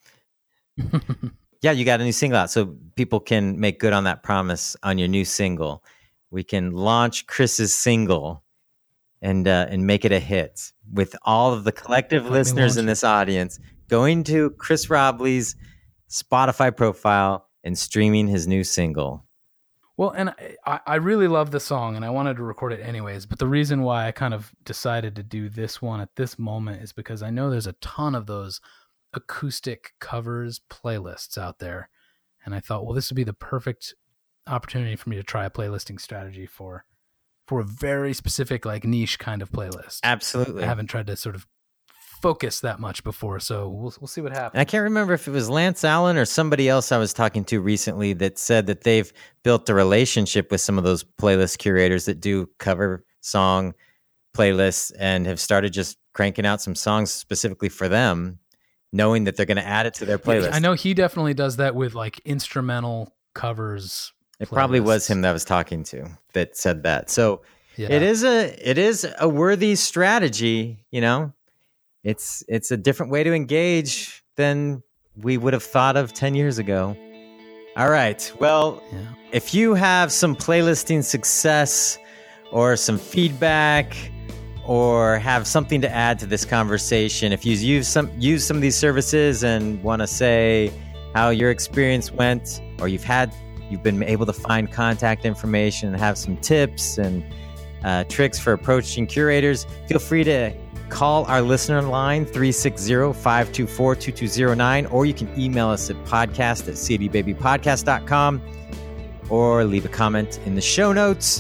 Yeah, you got a new single out, so people can make good on that promise on your new single. We can launch Chris's single and make it a hit with all of the collective listeners in this audience going to Chris Robley's Spotify profile and streaming his new single. Well, and I really love the song, and I wanted to record it anyways, but the reason why I kind of decided to do this one at this moment is because I know there's a ton of those acoustic covers playlists out there, and I thought, well, this would be the perfect opportunity for me to try a playlisting strategy for a very specific, like, niche kind of playlist. Absolutely. I haven't tried to sort of focus that much before, so we'll see what happens. And I can't remember if it was Lance Allen or somebody else I was talking to recently that said that they've built a relationship with some of those playlist curators that do cover song playlists and have started just cranking out some songs specifically for them, knowing that they're going to add it to their playlist. I know he definitely does that with, like, instrumental covers. It probably was him that I was talking to that said that. So yeah. It is a worthy strategy, you know. It's a different way to engage than we would have thought of 10 years ago. All right. Well, If you have some playlisting success or some feedback or have something to add to this conversation, if you use some of these services and want to say how your experience went, or you've been able to find contact information and have some tips and tricks for approaching curators, feel free to call our listener line 360-524-2209, or you can email us at podcast@cdbabypodcast.com, or leave a comment in the show notes.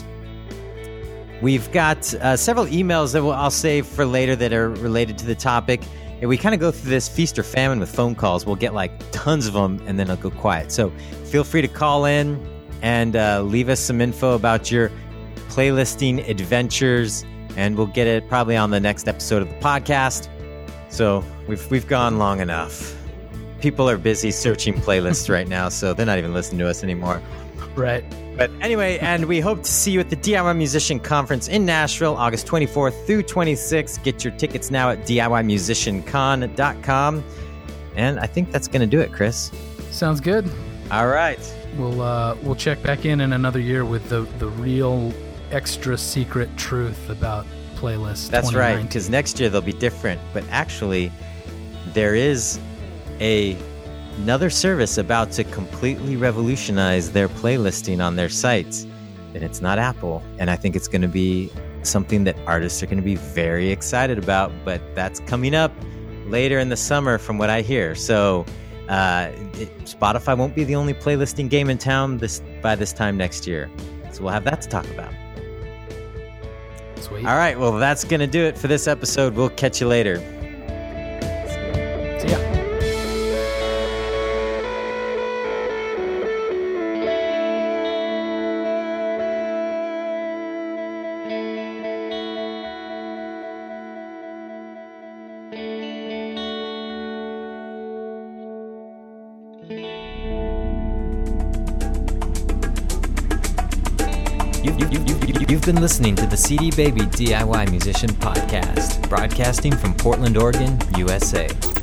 We've got several emails that I'll save for later that are related to the topic. And we kind of go through this feast or famine with phone calls. We'll get like tons of them and then it'll go quiet. So feel free to call in and leave us some info about your playlisting adventures, and we'll get it probably on the next episode of the podcast. So we've gone long enough. People are busy searching playlists right now, so they're not even listening to us anymore. Right. But anyway, and we hope to see you at the DIY Musician Conference in Nashville, August 24th through 26th. Get your tickets now at DIYmusiciancon.com. And I think that's going to do it, Chris. Sounds good. All right. We'll check back in another year with the real extra secret truth about playlists. That's right, because next year they'll be different. But actually, there is a another service about to completely revolutionize their playlisting on their sites, then it's not Apple. And I think it's going to be something that artists are going to be very excited about, but that's coming up later in the summer from what I hear. So Spotify won't be the only playlisting game in town by this time next year. So we'll have that to talk about. Sweet. All right, well, that's going to do it for this episode. We'll catch you later. See ya. You've been listening to the CD Baby DIY Musician Podcast, broadcasting from Portland, Oregon, USA.